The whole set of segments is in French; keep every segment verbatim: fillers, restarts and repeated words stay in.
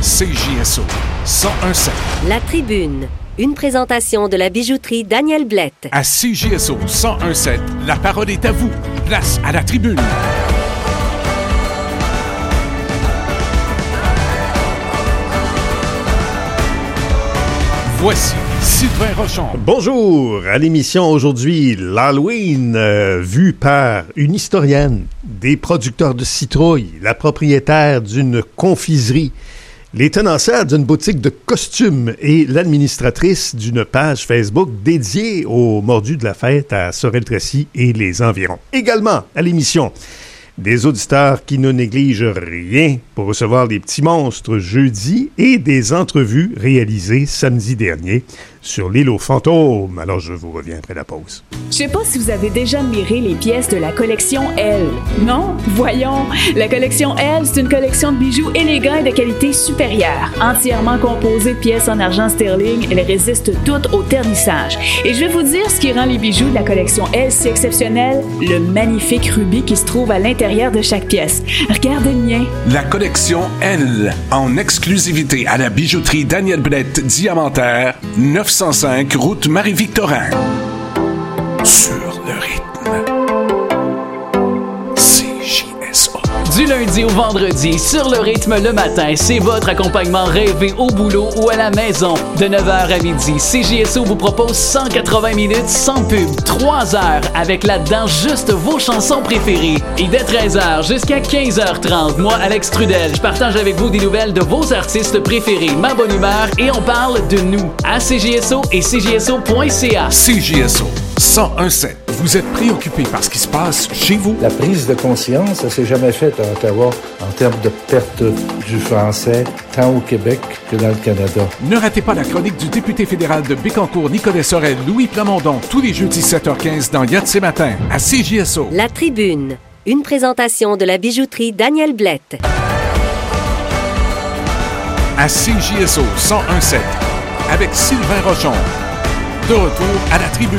C J S O cent un virgule sept. La Tribune, une présentation de la bijouterie Daniel Blette. À C J S O cent un virgule sept, la parole est à vous. Place à la Tribune. Voici Sylvain Rochon. Bonjour, à l'émission aujourd'hui, l'Halloween, euh, vu par une historienne, des producteurs de citrouilles, la propriétaire d'une confiserie, les tenancières d'une boutique de costumes et l'administratrice d'une page Facebook dédiée aux mordus de la fête à Sorel-Tracy et les environs. Également à l'émission, des auditeurs qui ne négligent rien pour recevoir les petits monstres jeudi et des entrevues réalisées samedi dernier sur l'île aux fantômes. Alors, je vous reviens après la pause. Je sais pas si vous avez déjà admiré les pièces de la collection Elle. Non? Voyons! La collection Elle, c'est une collection de bijoux élégants et de qualité supérieure. Entièrement composée de pièces en argent sterling, elles résistent toutes au ternissage. Et je vais vous dire ce qui rend les bijoux de la collection Elle si exceptionnels, le magnifique rubis qui se trouve à l'intérieur de chaque pièce. Regardez le mien. La collection Elle, en exclusivité à la bijouterie Daniel Blette Diamantaire, neuf cent cinq route Marie-Victorin. Sur le rythme. C J S O. Du lundi au vendredi, sur le rythme le matin, c'est votre accompagnement rêvé au boulot ou à la maison. De neuf heures à midi, C J S O vous propose cent quatre-vingts minutes sans pub, trois heures avec là-dedans juste vos chansons préférées. Et dès treize heures jusqu'à quinze heures trente, moi, Alex Trudel, je partage avec vous des nouvelles de vos artistes préférés, ma bonne humeur et on parle de nous à C J S O et C J S O point C A. C J S O cent un virgule sept. Vous êtes préoccupé par ce qui se passe chez vous? La prise de conscience, ça s'est jamais fait à Ottawa en termes de perte du français, tant au Québec que dans le Canada. Ne ratez pas la chronique du député fédéral de Bécancour, Nicolas Sorel, Louis Plamondon, tous les jeudis sept heures quinze dans Yatse Matin, à C J S O. La Tribune, une présentation de la bijouterie Daniel Blette. À C J S O cent un virgule sept, avec Sylvain Rochon. De retour à la Tribune.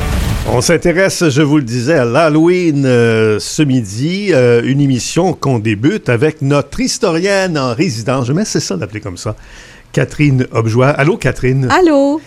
On s'intéresse, je vous le disais, à l'Halloween euh, ce midi, euh, une émission qu'on débute avec notre historienne en résidence, je mets c'est ça d'appeler comme ça, Catherine Objoie. Allô, Catherine? Allô?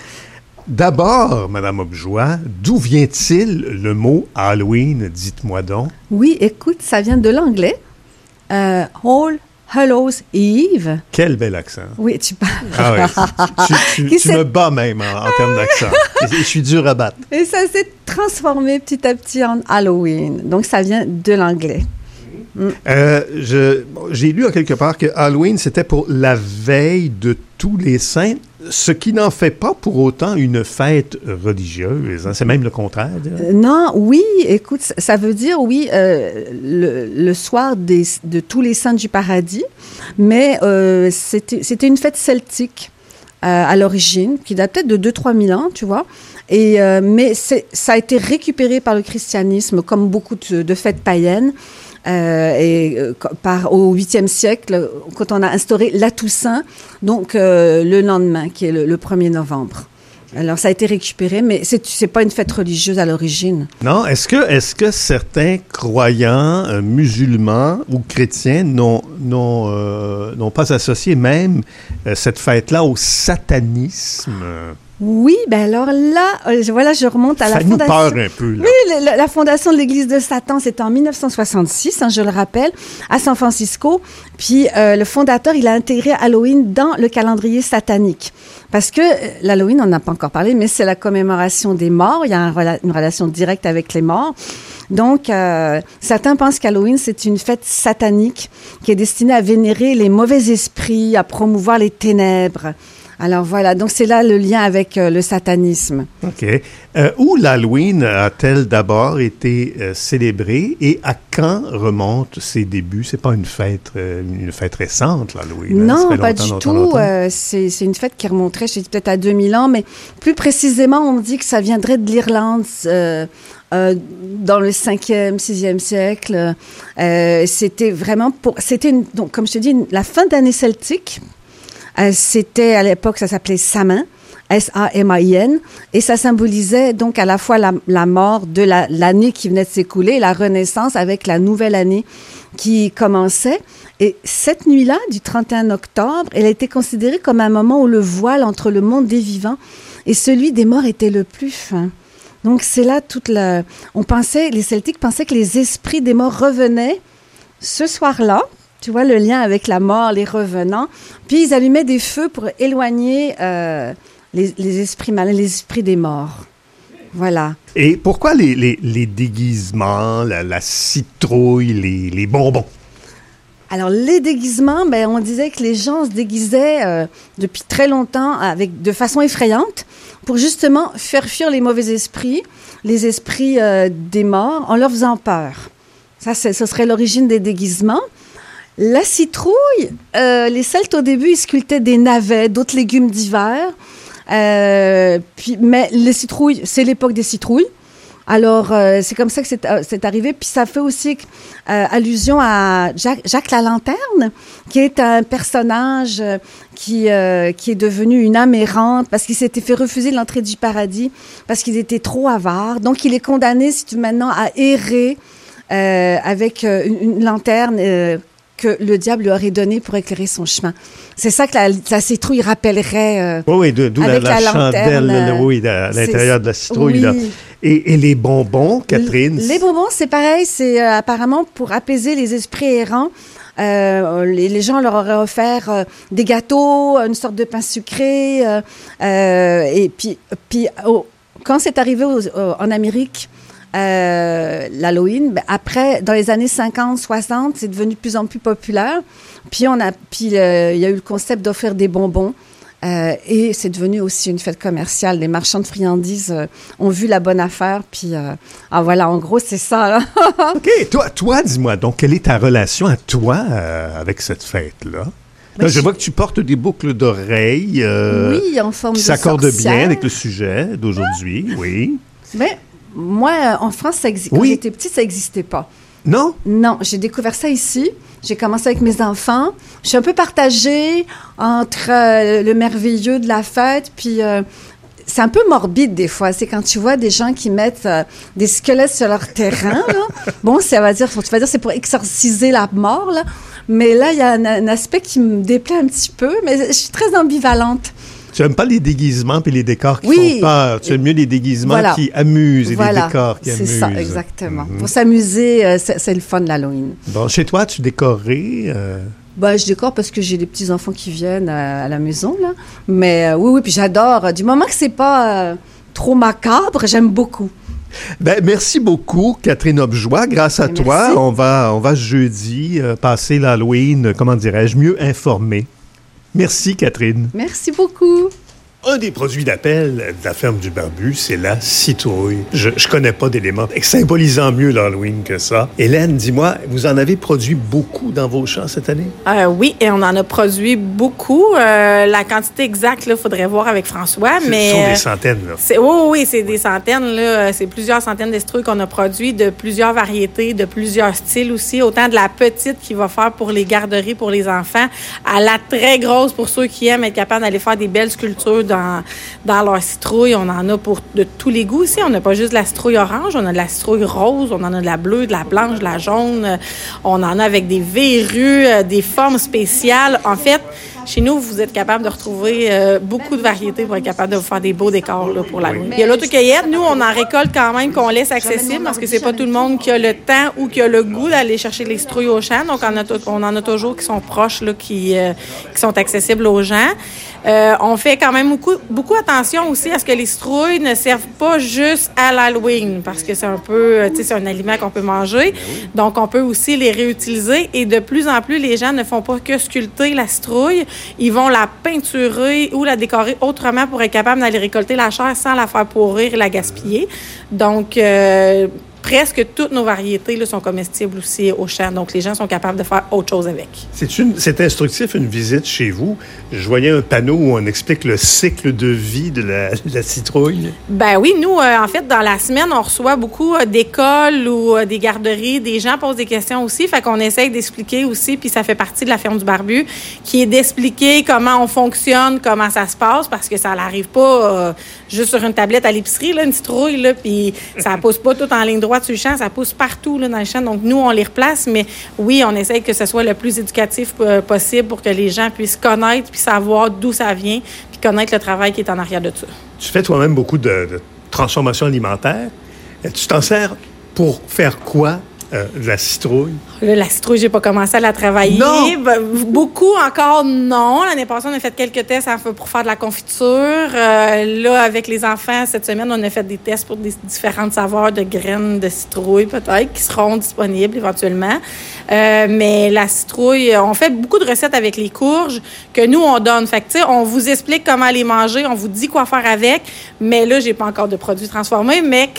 D'abord, Madame Objoie, d'où vient-il le mot Halloween? Dites-moi donc. Oui, écoute, ça vient de l'anglais. Euh, All Hallows Eve. Quel bel accent. Oui, tu parles. Ah oui, tu, tu, tu me bats même en, en termes d'accent. Je, je suis dur à battre. Et ça s'est transformé petit à petit en Halloween. Donc, ça vient de l'anglais. Mm. Euh, je, j'ai lu en quelque part que Halloween, c'était pour la veille de tous les saints, ce qui n'en fait pas pour autant une fête religieuse. Hein? C'est même le contraire. Euh, non, oui, écoute, ça veut dire, oui, euh, le, le soir des, de tous les saints du paradis, mais euh, c'était, c'était une fête celtique euh, à l'origine, qui date peut-être de deux à trois mille ans, tu vois. Et, euh, mais c'est, ça a été récupéré par le christianisme, comme beaucoup de, de fêtes païennes. Euh, et euh, par au huitième siècle, quand on a instauré la Toussaint, donc euh, le lendemain, qui est le, le premier novembre. Alors, ça a été récupéré, mais c'est c'est pas une fête religieuse à l'origine. Non, est-ce que est-ce que certains croyants euh, musulmans ou chrétiens n'ont n'ont euh, n'ont pas associé même euh, cette fête-là au satanisme? Oui, ben alors là, euh, voilà, je remonte à ça la fondation. Ça nous peur un peu, là. Oui, la, la fondation de l'Église de Satan, c'était en dix-neuf cent soixante-six, hein, je le rappelle, à San Francisco. Puis euh, le fondateur, il a intégré Halloween dans le calendrier satanique. Parce que euh, l'Halloween, on n'a pas encore parlé, mais c'est la commémoration des morts. Il y a un rela- une relation directe avec les morts. Donc, euh, certains pensent qu'Halloween, c'est une fête satanique qui est destinée à vénérer les mauvais esprits, à promouvoir les ténèbres. Alors voilà, donc c'est là le lien avec euh, le satanisme. OK. Euh, où l'Halloween a-t-elle d'abord été euh, célébrée et à quand remontent ses débuts? C'est pas une fête, euh, une fête récente, l'Halloween. Non, hein? pas longtemps, du longtemps, tout. longtemps. Euh, c'est, c'est une fête qui remonterait, je dis peut-être à deux mille ans, mais plus précisément, on dit que ça viendrait de l'Irlande. Euh, Euh, dans le cinquième, sixième siècle, euh, c'était vraiment pour, c'était une, donc comme je te dis, une, la fin d'année celtique. Euh, c'était à l'époque, ça s'appelait Samhain. S A M A I N, et ça symbolisait donc à la fois la, la mort de la, l'année qui venait de s'écouler, la renaissance avec la nouvelle année qui commençait. Et cette nuit-là, du trente et un octobre, elle a été considérée comme un moment où le voile entre le monde des vivants et celui des morts était le plus fin. Donc c'est là toute la... On pensait, les Celtiques pensaient que les esprits des morts revenaient ce soir-là. Tu vois le lien avec la mort, les revenants. Puis ils allumaient des feux pour éloigner euh, les, les esprits malins, les esprits des morts. Voilà. Et pourquoi les, les, les déguisements, la, la citrouille, les, les bonbons? Alors, les déguisements, ben, on disait que les gens se déguisaient euh, depuis très longtemps avec, de façon effrayante pour justement faire fuir les mauvais esprits, les esprits euh, des morts, en leur faisant peur. Ça, c'est, ce serait l'origine des déguisements. La citrouille, euh, les Celtes, au début, ils sculptaient des navets, d'autres légumes d'hiver. Euh, puis, mais les citrouilles, c'est l'époque des citrouilles. Alors, euh, c'est comme ça que c'est, euh, c'est arrivé. Puis ça fait aussi euh, allusion à Jacques, Jacques la Lanterne, qui est un personnage euh, qui, euh, qui est devenu une âme errante parce qu'il s'était fait refuser l'entrée du paradis parce qu'il était trop avare. Donc, il est condamné, si tu veux, maintenant à errer euh, avec euh, une, une lanterne euh, que le diable lui aurait donnée pour éclairer son chemin. C'est ça que la, la citrouille rappellerait. Euh, oui, oui, de, d'où la, la, la chandelle, lanterne, euh, oui, à l'intérieur de la citrouille. Oui. Là. Et, et les bonbons, Catherine? Les bonbons, c'est pareil. C'est euh, apparemment pour apaiser les esprits errants. Euh, les, les gens leur auraient offert euh, des gâteaux, une sorte de pain sucré. Euh, euh, et puis, puis oh, quand c'est arrivé aux, aux, en Amérique, Euh, l'Halloween, ben après, dans les années cinquante, soixante, c'est devenu de plus en plus populaire. Puis, on a, puis euh, il y a eu le concept d'offrir des bonbons. Euh, et c'est devenu aussi une fête commerciale. Les marchands de friandises euh, ont vu la bonne affaire. Puis, euh, ah voilà, en gros, c'est ça. Là. OK. Toi, toi, dis-moi, donc, quelle est ta relation à toi euh, avec cette fête-là? Là, je, je vois que tu portes des boucles d'oreilles euh, oui, en forme qui de s'accordent sorcière. bien avec le sujet d'aujourd'hui. Oui. Mais moi, en France, ça exi- oui. quand j'étais petite, ça n'existait pas. Non? Non, j'ai découvert ça ici. J'ai commencé avec mes enfants. Je suis un peu partagée entre euh, le merveilleux de la fête, puis euh, c'est un peu morbide des fois. C'est quand tu vois des gens qui mettent euh, des squelettes sur leur terrain. Là. Bon, ça va dire, tu vas dire, c'est pour exorciser la mort, là. Mais là, il y a un, un aspect qui me déplaît un petit peu, mais je suis très ambivalente. Tu n'aimes pas les déguisements et les décors qui oui. font peur. Tu aimes mieux les déguisements voilà. qui amusent et voilà. les décors qui c'est amusent. C'est ça, exactement. Mm-hmm. Pour s'amuser, euh, c'est, c'est le fun de l'Halloween. Bon, chez toi, tu décorais? Euh... Ben, je décore parce que j'ai des petits-enfants qui viennent à, à la maison, là. Mais euh, oui, oui, puis j'adore. Du moment que c'est pas euh, trop macabre, j'aime beaucoup. Ben, merci beaucoup, Catherine Objoie. Grâce à ben, toi, merci. on va, on va jeudi euh, passer l'Halloween, comment dirais-je, mieux informé. Merci, Catherine. Merci beaucoup. Un des produits d'appel de la ferme du Barbu, c'est la citrouille. Je ne connais pas d'éléments symbolisant mieux l'Halloween que ça. Hélène, dis-moi, vous en avez produit beaucoup dans vos champs cette année? Euh, oui, et on en a produit beaucoup. Euh, la quantité exacte, il faudrait voir avec François. Ce mais, sont des centaines, là. C'est, oui, oui, c'est des centaines. Là. C'est plusieurs centaines d'estruilles qu'on a produits, de plusieurs variétés, de plusieurs styles aussi. Autant de la petite qui va faire pour les garderies, pour les enfants, à la très grosse pour ceux qui aiment être capables d'aller faire des belles sculptures dans, dans leur citrouille. On en a pour de tous les goûts ici. On n'a pas juste de la citrouille orange, on a de la citrouille rose, on en a de la bleue, de la blanche, de la jaune. On en a avec des verrues, des formes spéciales. En fait, chez nous, vous êtes capable de retrouver euh, beaucoup de variétés pour être capable de vous faire des beaux décors là, pour la nuit. Il y a l'autocueillette. Nous, on en récolte quand même qu'on laisse accessible parce que c'est pas tout le monde qui a le temps ou qui a le goût d'aller chercher les citrouilles au champ. Donc, on, a t- on en a toujours qui sont proches, là, qui, euh, qui sont accessibles aux gens. Euh, on fait quand même beaucoup, beaucoup attention aussi à ce que les citrouilles ne servent pas juste à l'Halloween parce que c'est un peu, tu sais, c'est un aliment qu'on peut manger. Donc, on peut aussi les réutiliser et de plus en plus, les gens ne font pas que sculpter la citrouille. Ils vont la peinturer ou la décorer autrement pour être capable d'aller récolter la chair sans la faire pourrir et la gaspiller. Donc, euh, presque toutes nos variétés là, sont comestibles aussi au champ. Donc, les gens sont capables de faire autre chose avec. C'est, une, c'est instructif, une visite chez vous. Je voyais un panneau où on explique le cycle de vie de la, de la citrouille. Ben oui, nous, euh, en fait, dans la semaine, on reçoit beaucoup euh, d'écoles ou euh, des garderies. Des gens posent des questions aussi. Fait qu'on essaye d'expliquer aussi, puis ça fait partie de la ferme du Barbu, qui est d'expliquer comment on fonctionne, comment ça se passe, parce que ça n'arrive pas euh, juste sur une tablette à l'épicerie, là, une citrouille, là, puis ça pousse pas tout en ligne droite sur le champ, ça pousse partout là, dans le champ. Donc, nous, on les replace, mais oui, on essaye que ce soit le plus éducatif euh, possible pour que les gens puissent connaître puis savoir d'où ça vient, puis connaître le travail qui est en arrière de ça. Tu fais toi-même beaucoup de, de transformation alimentaire. Tu t'en sers pour faire quoi, euh, de la citrouille? Là, la citrouille, j'ai pas commencé à la travailler. Non! Beaucoup encore, non. L'année passée, on a fait quelques tests pour faire de la confiture. Euh, là, avec les enfants, cette semaine, on a fait des tests pour des différentes saveurs de graines de citrouille, peut-être, qui seront disponibles éventuellement. Euh, mais la citrouille, on fait beaucoup de recettes avec les courges que nous, on donne. Fait que, tu sais, on vous explique comment les manger, on vous dit quoi faire avec. Mais là, j'ai pas encore de produits transformés, mais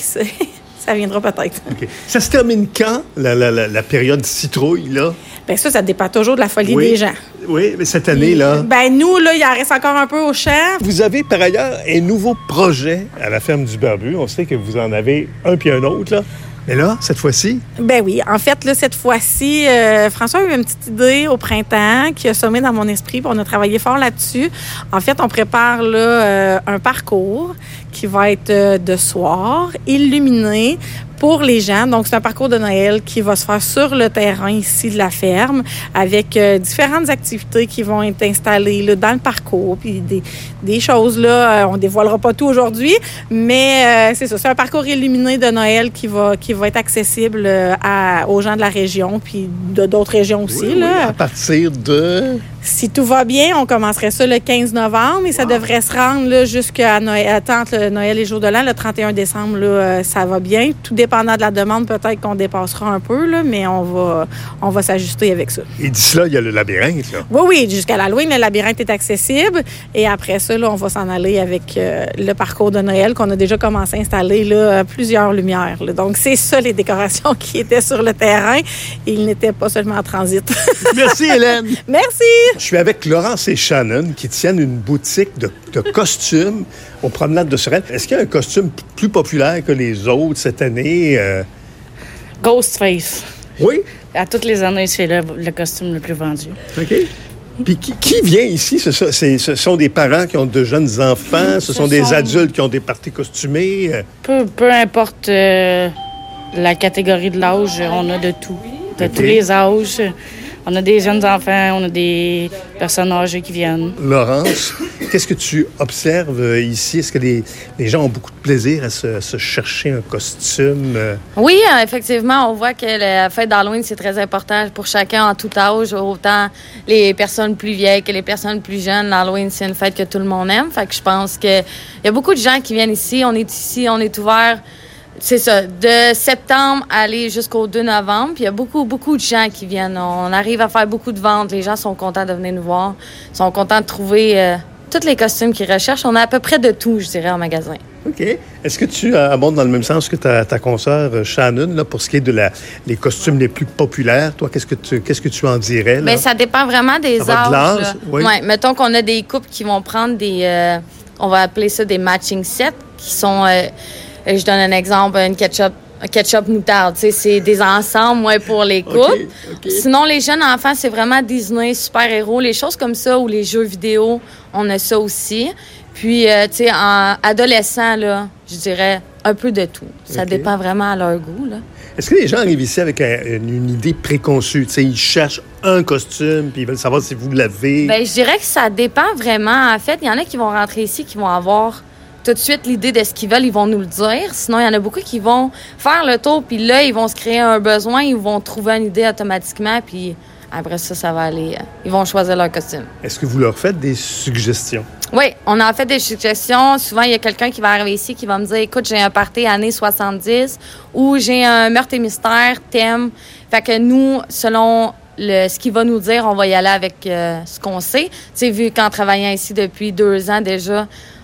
ça viendra peut-être. Okay. Ça se termine quand, la, la, la, la période citrouille, là? Bien, ça, ça dépend toujours de la folie oui. des gens. Oui, mais cette année, là... Bien, nous, là, il en reste encore un peu au champ. Vous avez, par ailleurs, un nouveau projet à la ferme du Barbu. On sait que vous en avez un puis un autre, là. Mais là, cette fois-ci? Ben oui. En fait, là, cette fois-ci, euh, François a eu une petite idée au printemps qui a sommé dans mon esprit, puis on a travaillé fort là-dessus. En fait, on prépare là euh, un parcours qui va être euh, de soir, illuminé, pour les gens. Donc, c'est un parcours de Noël qui va se faire sur le terrain ici de la ferme avec euh, différentes activités qui vont être installées là, dans le parcours. Puis des, des choses, là, euh, on ne dévoilera pas tout aujourd'hui, mais euh, c'est ça. C'est un parcours illuminé de Noël qui va, qui va être accessible euh, à, aux gens de la région puis de d'autres régions aussi. Oui, là. Oui, à partir de... Si tout va bien, on commencerait ça le quinze novembre et ça wow. devrait se rendre là, jusqu'à Noël, entre le Noël et le jour de l'an. Le trente et un décembre, là, euh, ça va bien. Tout dépendant de la demande, peut-être qu'on dépassera un peu, là, mais on va, on va s'ajuster avec ça. Et d'ici là, il y a le labyrinthe. Là. Oui, oui. Jusqu'à l'Halloween, le labyrinthe est accessible. Et après ça, là, on va s'en aller avec euh, le parcours de Noël qu'on a déjà commencé à installer là, plusieurs lumières. Là. Donc, c'est ça les décorations qui étaient sur le terrain. Ils n'étaient pas seulement en transit. Merci, Hélène. Merci. Je suis avec Laurence et Shannon qui tiennent une boutique de, de costumes aux promenades de Sorel. Est-ce qu'il y a un costume p- plus populaire que les autres cette année? Euh... Ghostface. Oui? À toutes les années, c'est le, le costume le plus vendu. OK. Puis qui, qui vient ici? Ce, c'est, ce sont des parents qui ont de jeunes enfants? Ce, ce sont des sont... adultes qui ont des parties costumées? Peu, peu importe euh, la catégorie de l'âge, on a de tout. De okay. tous les âges. On a des jeunes enfants, on a des personnes âgées qui viennent. Laurence, qu'est-ce que tu observes ici? Est-ce que les, les gens ont beaucoup de plaisir à se, se chercher un costume? Oui, effectivement, on voit que la fête d'Halloween, c'est très important pour chacun en tout âge, autant les personnes plus vieilles que les personnes plus jeunes. L'Halloween, c'est une fête que tout le monde aime. Fait que je pense qu'il y a beaucoup de gens qui viennent ici. On est ici, on est ouvert. C'est ça, de septembre aller jusqu'au deux novembre. Puis il y a beaucoup, beaucoup de gens qui viennent. On arrive à faire beaucoup de ventes. Les gens sont contents de venir nous voir. Ils sont contents de trouver euh, tous les costumes qu'ils recherchent. On a à peu près de tout, je dirais, en magasin. OK. Est-ce que tu abondes dans le même sens que ta, ta consoeur Shannon, là, pour ce qui est de la, les costumes les plus populaires? Toi, qu'est-ce que tu, qu'est-ce que tu en dirais? Là? Bien, ça dépend vraiment des ça âges. Va de l'âge? Oui. Ouais, mettons qu'on a des couples qui vont prendre des... Euh, on va appeler ça des matching sets, qui sont... Euh, je donne un exemple, une ketchup, un ketchup moutarde. Tu sais, c'est des ensembles, ouais, pour les couples. Okay, okay. Sinon, les jeunes enfants, c'est vraiment Disney, super-héros, les choses comme ça, ou les jeux vidéo, on a ça aussi. Puis, euh, tu sais, en adolescent, là, je dirais un peu de tout. Ça okay. dépend vraiment à leur goût, là. Est-ce que les gens arrivent ici avec un, une, une idée préconçue? Tu sais, ils cherchent un costume, puis ils veulent savoir si vous l'avez. Bien, je dirais que ça dépend vraiment. En fait, il y en a qui vont rentrer ici, qui vont avoir... tout de suite l'idée de ce qu'ils veulent, ils vont nous le dire. Sinon, il y en a beaucoup qui vont faire le tour, puis là, ils vont se créer un besoin, ils vont trouver une idée automatiquement, puis après ça, ça va aller. Ils vont choisir leur costume. Est-ce que vous leur faites des suggestions? Oui, on en fait des suggestions. Souvent, il y a quelqu'un qui va arriver ici qui va me dire, écoute, j'ai un party années soixante-dix ou j'ai un meurtre et mystère, thème. Fait que nous, selon le, ce qu'il va nous dire, on va y aller avec euh, ce qu'on sait. Tu sais, vu qu'en travaillant ici depuis deux ans déjà,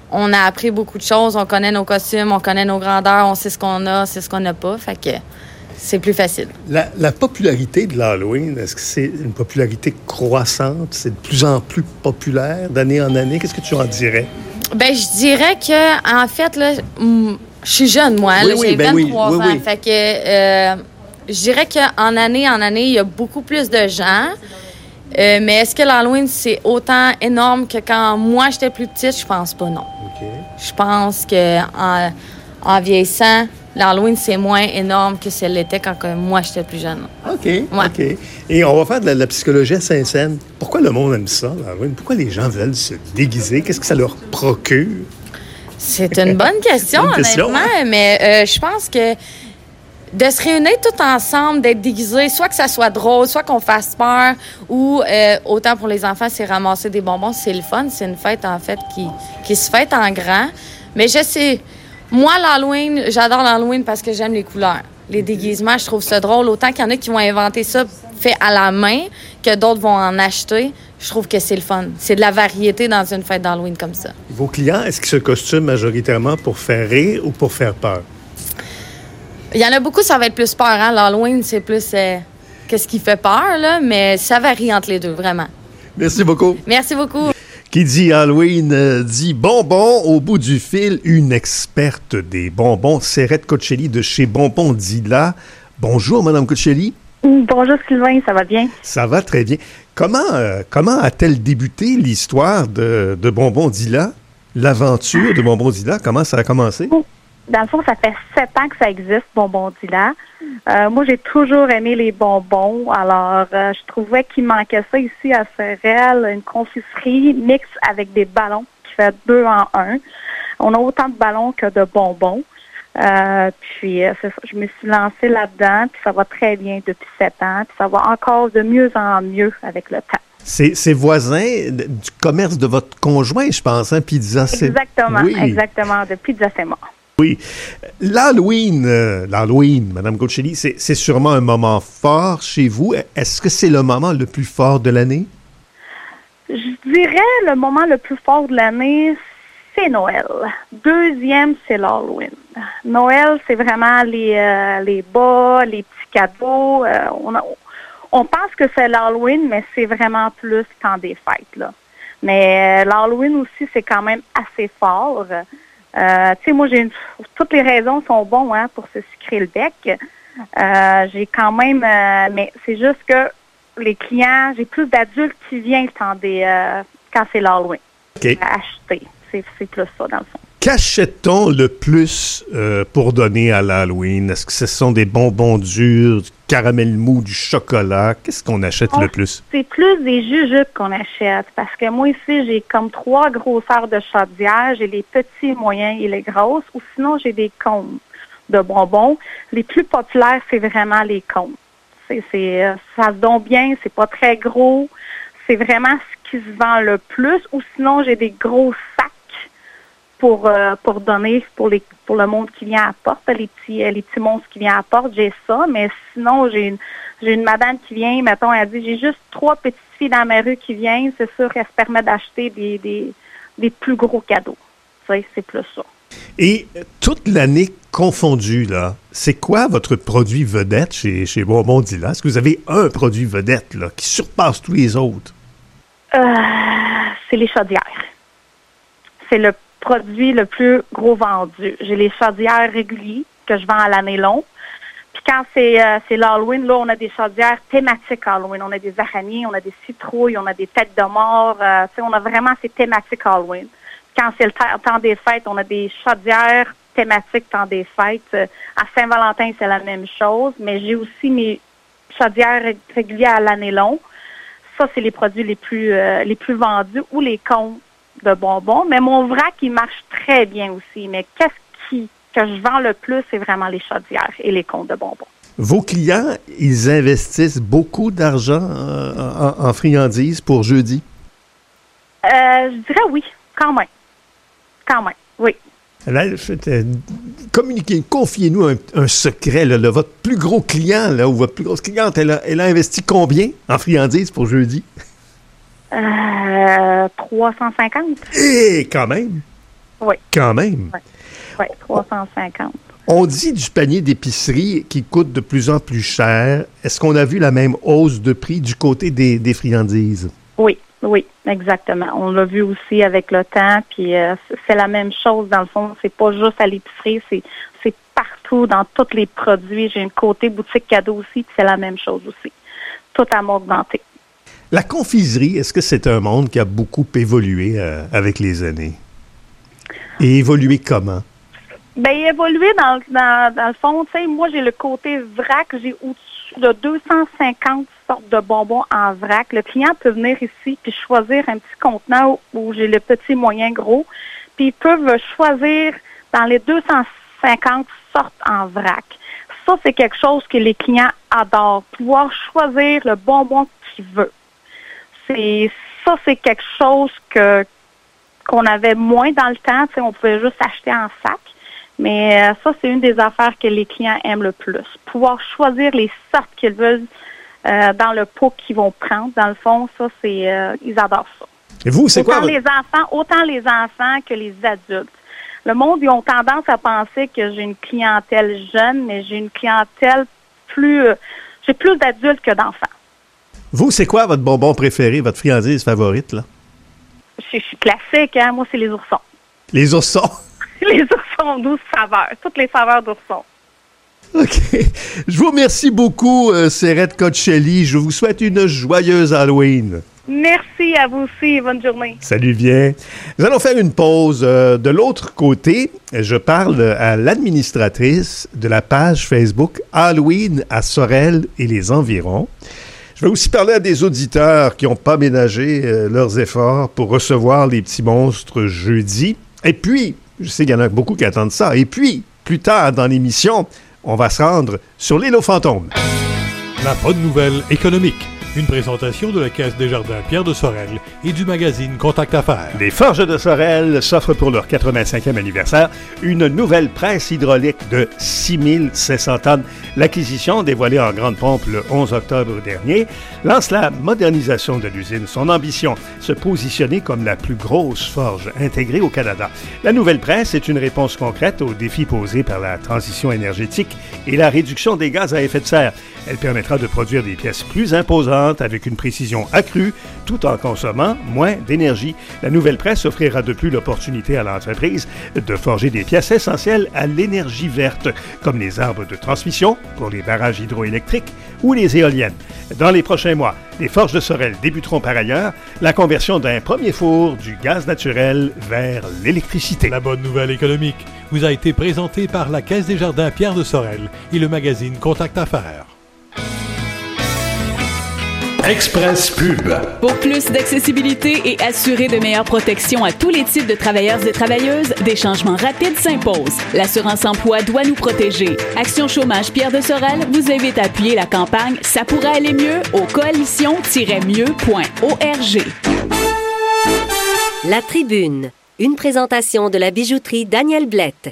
on a appris beaucoup de choses. On connaît nos costumes, on connaît nos grandeurs, on sait ce qu'on a, c'est ce qu'on n'a pas. Fait que c'est plus facile. La, la popularité de l'Halloween, est-ce que c'est une popularité croissante? C'est de plus en plus populaire d'année en année? Qu'est-ce que tu en dirais? Ben, je dirais que, en fait, là, je suis jeune, moi. Oui, là, oui, j'ai ben vingt-trois oui, oui, ans. oui. Fait que, euh, je dirais qu'en année en année, il y a beaucoup plus de gens. Euh, mais est-ce que l'Halloween, c'est autant énorme que quand moi, j'étais plus petite? Je pense pas, non. OK. Je pense que en, en vieillissant, l'Halloween, c'est moins énorme que ce l'était quand que moi, j'étais plus jeune. OK, Ouais. OK. Et on va faire de la, de la psychologie à Saint-Saëns. Pourquoi le monde aime ça, l'Halloween? Pourquoi les gens veulent se déguiser? Qu'est-ce que ça leur procure? C'est une bonne question, Bonne question, honnêtement, hein? mais euh, je pense que de se réunir tout ensemble, d'être déguisés, soit que ça soit drôle, soit qu'on fasse peur, ou euh, autant pour les enfants, c'est ramasser des bonbons, c'est le fun. C'est une fête, en fait, qui, qui se fête en grand. Mais je sais, moi, l'Halloween, j'adore l'Halloween parce que j'aime les couleurs. Les déguisements, je trouve ça drôle. Autant qu'il y en a qui vont inventer ça fait à la main, que d'autres vont en acheter, je trouve que c'est le fun. C'est de la variété dans une fête d'Halloween comme ça. Vos clients, est-ce qu'ils se costument majoritairement pour faire rire ou pour faire peur? Il y en a beaucoup, ça va être plus peur. Hein? L'Halloween, c'est plus euh, qu'est-ce qui fait peur, là, mais ça varie entre les deux, vraiment. Merci beaucoup. Merci beaucoup. Qui dit Halloween euh, dit bonbons. Au bout du fil, une experte des bonbons, Serette Cocelli de chez Bonbons Dilla. Bonjour, Madame Cocelli. Bonjour, Sylvain, ça va bien? Ça va très bien. Comment, euh, comment a-t-elle débuté l'histoire de, de Bonbons Dilla? L'aventure de Bonbons Dilla, comment ça a commencé? Dans le fond, ça fait sept ans que ça existe, Bonbons Dilla. Euh, moi, j'ai toujours aimé les bonbons. Alors, euh, je trouvais qu'il manquait ça ici à Sorel, une confiserie mixte avec des ballons qui fait deux en un. On a autant de ballons que de bonbons. Euh, puis, euh, c'est ça, je me suis lancée là-dedans, puis ça va très bien depuis sept ans, puis ça va encore de mieux en mieux avec le temps. C'est, c'est voisin du commerce de votre conjoint, je pense, hein, Pizza. C'est... Exactement, oui. exactement, de Pizza C'est mort. Oui. L'Halloween, euh, l'Halloween, Madame Cocelli, c'est, c'est sûrement un moment fort chez vous. Est-ce que c'est le moment le plus fort de l'année? Je dirais le moment le plus fort de l'année, c'est Noël. Deuxième, c'est l'Halloween. Noël, c'est vraiment les, euh, les bas, les petits cadeaux. Euh, on, a, on pense que c'est l'Halloween, mais c'est vraiment plus qu'en des fêtes, là. Mais euh, l'Halloween aussi, c'est quand même assez fort. Euh, tu sais, moi, j'ai une, toutes les raisons sont bonnes hein, pour se sucrer le bec. Euh, j'ai quand même, euh, mais c'est juste que les clients, j'ai plus d'adultes qui viennent quand, des, euh, quand c'est l'Halloween. Okay. À acheter. C'est, c'est plus ça, dans le fond. Qu'achète-t-on le plus euh, pour donner à l'Halloween? Est-ce que ce sont des bonbons durs, du caramel mou, du chocolat? Qu'est-ce qu'on achète On, le plus? C'est plus des jujubes qu'on achète. Parce que moi, ici, j'ai comme trois grosseurs de chaudière. J'ai les petits, moyens et les grosses. Ou sinon, j'ai des cônes de bonbons. Les plus populaires, c'est vraiment les cônes. C'est, c'est, ça se donne bien. C'est pas très gros. C'est vraiment ce qui se vend le plus. Ou sinon, j'ai des gros sacs pour euh, pour donner pour les pour le monde qui vient à la porte, les petits les petits monstres qui viennent à la porte, j'ai ça, mais sinon j'ai une j'ai une madame qui vient, mettons, elle dit j'ai juste trois petites filles dans ma rue qui viennent, c'est sûr qu'elle se permet d'acheter des des, des plus gros cadeaux. Ça, c'est plus ça. Et toute l'année confondue, là, c'est quoi votre produit vedette chez, chez Bonbons Dilla? Est-ce que vous avez un produit vedette là, qui surpasse tous les autres? Euh, c'est les chaudières. C'est le produit le plus gros vendu. J'ai les chaudières réguliers que je vends à l'année longue. Puis quand c'est euh, c'est l'Halloween, là, on a des chaudières thématiques Halloween. On a des araignées, on a des citrouilles, on a des têtes de mort. Euh, on a vraiment ces thématiques Halloween. Quand c'est le temps, temps des fêtes, on a des chaudières thématiques temps des fêtes. Euh, à Saint-Valentin, c'est la même chose. Mais j'ai aussi mes chaudières régulières à l'année longue. Ça, c'est les produits les plus euh, les plus vendus ou les cônes de bonbons. Mais mon vrac, il marche très bien aussi. Mais qu'est-ce qui que je vends le plus, c'est vraiment les chaudières et les cônes de bonbons. Vos clients, ils investissent beaucoup d'argent en, en, en friandises pour jeudi? Euh, je dirais oui, quand même. Quand même, oui. Là, euh, communiquez, confiez-nous un, un secret. Là, là, votre plus gros client, là, ou votre plus grosse cliente, elle a, elle a investi combien en friandises pour jeudi? Euh, trois cent cinquante. Eh, quand même! Oui. Quand même. Oui, ouais, trois cent cinquante. On dit du panier d'épicerie qui coûte de plus en plus cher. Est-ce qu'on a vu la même hausse de prix du côté des, des friandises? Oui, oui, exactement. On l'a vu aussi avec le temps, puis euh, c'est la même chose dans le fond. C'est pas juste à l'épicerie, c'est, c'est partout, dans tous les produits. J'ai un côté boutique cadeau aussi, puis c'est la même chose aussi. Tout a augmenté. La confiserie, est-ce que c'est un monde qui a beaucoup évolué euh, avec les années? Et évolué comment? Bien, évolué dans, dans, dans le fond, tu sais, moi, j'ai le côté vrac. J'ai au-dessus de deux cent cinquante sortes de bonbons en vrac. Le client peut venir ici puis choisir un petit contenant où, où j'ai le petit, moyen, gros. Puis ils peuvent choisir dans les deux cent cinquante sortes en vrac. Ça, c'est quelque chose que les clients adorent. Pouvoir choisir le bonbon qu'ils veulent. C'est, ça, c'est quelque chose que qu'on avait moins dans le temps. Tu sais, on pouvait juste acheter en sac. Mais euh, ça, c'est une des affaires que les clients aiment le plus. Pouvoir choisir les sortes qu'ils veulent euh, dans le pot qu'ils vont prendre. Dans le fond, ça, c'est euh, ils adorent ça. Et vous, c'est autant quoi? Les enfants, autant les enfants que les adultes. Le monde, ils ont tendance à penser que j'ai une clientèle jeune, mais j'ai une clientèle plus... Euh, j'ai plus d'adultes que d'enfants. Vous, c'est quoi votre bonbon préféré, votre friandise favorite, là? Je, je suis classique, hein? Moi, c'est les oursons. Les oursons? Les oursons, douze saveurs. Toutes les saveurs d'oursons. OK. Je vous remercie beaucoup, euh, Cérette Coccelli. Je vous souhaite une joyeuse Halloween. Merci à vous aussi. Bonne journée. Salut, bien. Nous allons faire une pause. Euh, de l'autre côté, je parle à l'administratrice de la page Facebook Halloween à Sorel et les environs. Je vais aussi parler à des auditeurs qui n'ont pas ménagé euh, leurs efforts pour recevoir les petits monstres jeudi. Et puis, je sais qu'il y en a beaucoup qui attendent ça. Et puis, plus tard dans l'émission, on va se rendre sur l'île aux fantômes. La bonne nouvelle économique. Une présentation de la Caisse des Jardins Pierre de Sorel et du magazine Contact Affaires. Les Forges de Sorel s'offrent pour leur quatre-vingt-cinquième anniversaire une nouvelle presse hydraulique de six mille cinq cents tonnes. L'acquisition, dévoilée en grande pompe le onze octobre dernier, lance la modernisation de l'usine. Son ambition, se positionner comme la plus grosse forge intégrée au Canada. La nouvelle presse est une réponse concrète aux défis posés par la transition énergétique et la réduction des gaz à effet de serre. Elle permettra de produire des pièces plus imposantes avec une précision accrue, tout en consommant moins d'énergie. La nouvelle presse offrira de plus l'opportunité à l'entreprise de forger des pièces essentielles à l'énergie verte, comme les arbres de transmission pour les barrages hydroélectriques ou les éoliennes. Dans les prochains mois, les Forges de Sorel débuteront par ailleurs la conversion d'un premier four du gaz naturel vers l'électricité. La bonne nouvelle économique vous a été présentée par la Caisse des Jardins Pierre de Sorel et le magazine Contact Affaires. Express Pub. Pour plus d'accessibilité et assurer de meilleures protections à tous les types de travailleurs et travailleuses, des changements rapides s'imposent. L'assurance emploi doit nous protéger. Action Chômage Pierre de Sorel vous invite à appuyer la campagne « Ça pourrait aller mieux » au coalition tiret mieux point org. La Tribune, une présentation de la bijouterie Daniel Blette.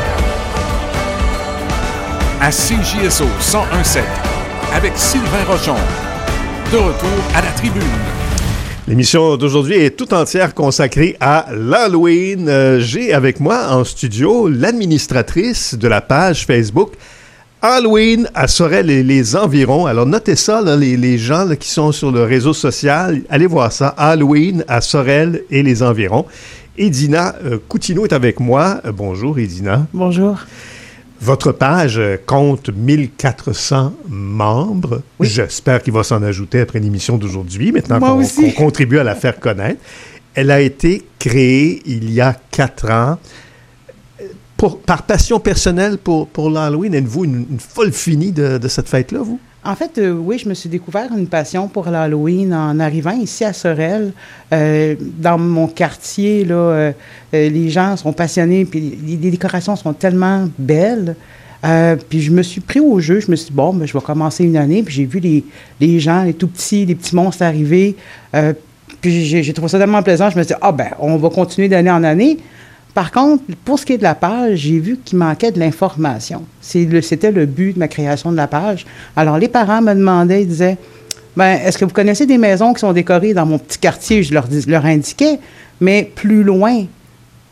À C J S O cent un sept, avec Sylvain Rochon. De retour à la Tribune. L'émission d'aujourd'hui est tout entière consacrée à l'Halloween. Euh, j'ai avec moi en studio l'administratrice de la page Facebook Halloween à Sorel et les environs. Alors notez ça, là, les, les gens là, qui sont sur le réseau social, allez voir ça, Halloween à Sorel et les environs. Edina euh, Coutinho est avec moi. Euh, bonjour Edina. Bonjour. Votre page compte mille quatre cents membres. Oui. J'espère qu'il va s'en ajouter après l'émission d'aujourd'hui, maintenant qu'on, qu'on contribue à la faire connaître. Elle a été créée il y a quatre ans. Pour, par passion personnelle pour, pour l'Halloween, êtes-vous une, une folle finie de, de cette fête-là, vous? En fait, euh, oui, je me suis découvert une passion pour l'Halloween en arrivant ici à Sorel. Euh, dans mon quartier, là, euh, euh, les gens sont passionnés, puis les, les décorations sont tellement belles. Euh, puis je me suis pris au jeu. Je me suis dit, bon, ben, je vais commencer une année. Puis j'ai vu les, les gens, les tout petits, les petits monstres arriver. Euh, puis j'ai, j'ai trouvé ça tellement plaisant. Je me suis dit, ah ben, on va continuer d'année en année. Par contre, pour ce qui est de la page, j'ai vu qu'il manquait de l'information. C'est le, c'était le but de ma création de la page. Alors, les parents me demandaient, ils disaient, ben, est-ce que vous connaissez des maisons qui sont décorées dans mon petit quartier? Je leur, dis, leur indiquais, mais plus loin,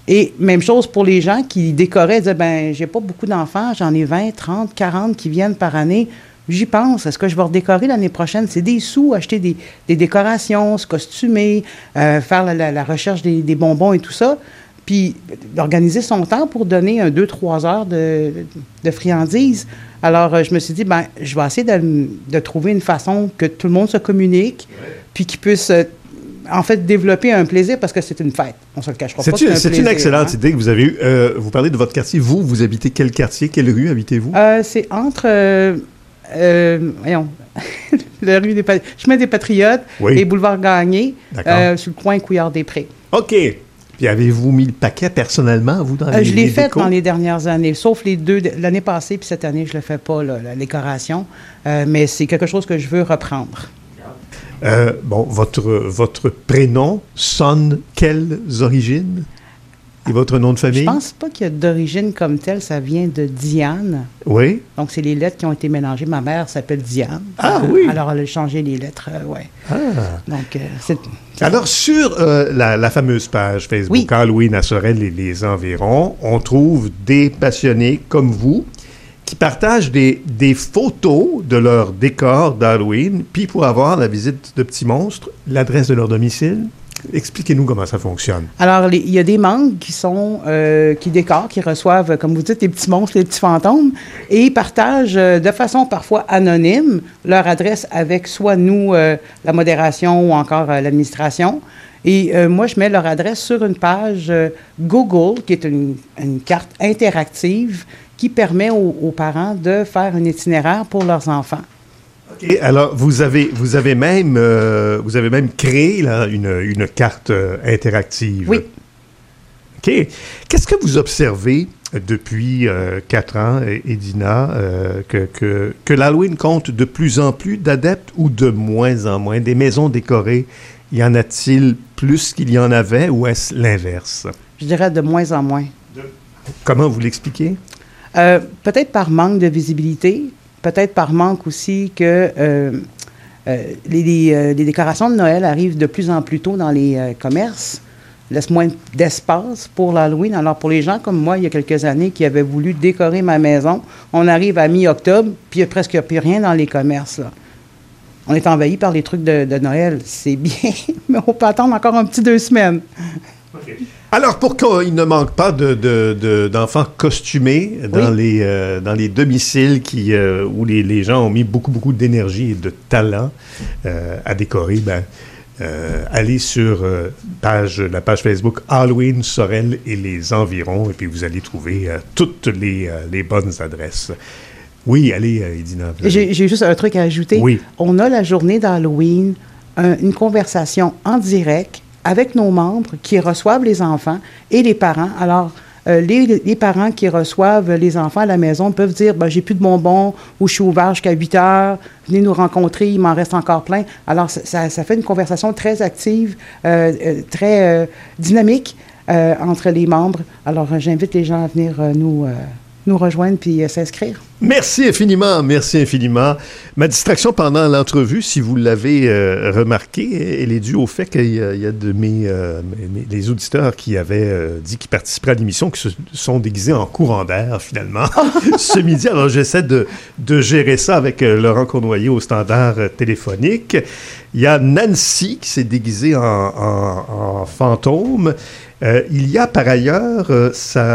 Et même chose pour les gens qui décoraient, disaient, ben j'ai pas beaucoup d'enfants, j'en ai vingt, trente, quarante qui viennent par année. J'y pense. Est-ce que je vais redécorer l'année prochaine? C'est des sous, acheter des, des décorations, se costumer, euh, faire la, la, la recherche des, des bonbons et tout ça. Puis d'organiser son temps pour donner un deux, trois heures de, de friandises. Alors, euh, je me suis dit, ben je vais essayer de, de trouver une façon que tout le monde se communique, puis qu'ils puissent, euh, en fait, développer un plaisir parce que c'est une fête. On se le cachera c'est pas. Une, c'est c'est plaisir, une excellente hein? idée que vous avez eue. Euh, vous parlez de votre quartier. Vous, vous habitez quel quartier? Quelle rue habitez-vous? Euh, c'est entre... Euh, Euh, voyons, la rue des Pat- chemin des Patriotes oui. et boulevard Gagné, euh, sur le coin Couillard-des-Prés. OK. Puis avez-vous mis le paquet personnellement, vous, dans euh, les Je l'ai les fait décos? dans les dernières années, sauf les deux, l'année passée, puis cette année, je ne le fais pas, là, la décoration. Euh, mais c'est quelque chose que je veux reprendre. Euh, bon, votre, votre prénom sonne quelles origines? Et votre nom de famille? Je pense pas qu'il y a d'origine comme telle. Ça vient de Diane. Oui. Donc, c'est les lettres qui ont été mélangées. Ma mère s'appelle Diane. Ah euh, oui. Alors, elle a changé les lettres, euh, oui. Ah. Donc, euh, c'est, c'est... Alors, sur euh, la, la fameuse page Facebook oui. Halloween à Sorel et les environs, on trouve des passionnés comme vous qui partagent des, des photos de leur décor d'Halloween, puis pour avoir la visite de petits monstres, l'adresse de leur domicile. Expliquez-nous comment ça fonctionne. Alors, il y a des membres qui sont, euh, qui décorent, qui reçoivent, comme vous dites, les petits monstres, les petits fantômes, et ils partagent euh, de façon parfois anonyme leur adresse avec soit nous, euh, la modération, ou encore euh, l'administration. Et euh, moi, je mets leur adresse sur une page euh, Google, qui est une, une carte interactive qui permet aux, aux parents de faire un itinéraire pour leurs enfants. OK. Alors, vous avez, vous avez, même, euh, vous avez même créé là, une, une carte euh, interactive. Oui. OK. Qu'est-ce que vous observez depuis euh, quatre ans, Edina, euh, que, que, que l'Halloween compte de plus en plus d'adeptes ou de moins en moins? Des maisons décorées, y en a-t-il plus qu'il y en avait ou est-ce l'inverse? Je dirais de moins en moins. De... Comment vous l'expliquez? Euh, peut-être par manque de visibilité. Peut-être par manque aussi que euh, euh, les, les, euh, les décorations de Noël arrivent de plus en plus tôt dans les euh, commerces, laissent moins d'espace pour l'Halloween. Alors, pour les gens comme moi, il y a quelques années, qui avaient voulu décorer ma maison, on arrive à mi-octobre, puis il n'y a presque plus rien dans les commerces, là. On est envahi par les trucs de, de Noël. C'est bien, mais on peut attendre encore un petit deux semaines. Okay. Alors, pour qu'il ne manque pas de, de, de, d'enfants costumés dans, oui. les, euh, dans les domiciles qui, euh, où les, les gens ont mis beaucoup, beaucoup d'énergie et de talent euh, à décorer, ben, euh, allez sur euh, page, la page Facebook Halloween Sorel et les environs, et puis vous allez trouver euh, toutes les, euh, les bonnes adresses. Oui, allez, Edina. J'ai, j'ai juste un truc à ajouter. Oui. On a la journée d'Halloween, un, une conversation en direct avec nos membres qui reçoivent les enfants et les parents. Alors, euh, les, les parents qui reçoivent les enfants à la maison peuvent dire ben, « j'ai plus de bonbons » ou « je suis ouvert jusqu'à huit heures, venez nous rencontrer, il m'en reste encore plein ». Alors, ça, ça fait une conversation très active, euh, euh, très euh, dynamique euh, entre les membres. Alors, euh, j'invite les gens à venir euh, nous... Euh, nous rejoindre puis euh, s'inscrire. Merci infiniment, merci infiniment. Ma distraction pendant l'entrevue, si vous l'avez euh, remarqué, elle est due au fait qu'il y a, il y a de mes, euh, mes les auditeurs qui avaient euh, dit qu'ils participeraient à l'émission, qui se sont déguisés en courant d'air, finalement, ce midi. Alors, j'essaie de, de gérer ça avec euh, Laurent Cournoyer au standard euh, téléphonique. Il y a Nancy qui s'est déguisée en, en, en fantôme. Euh, il y a par ailleurs euh,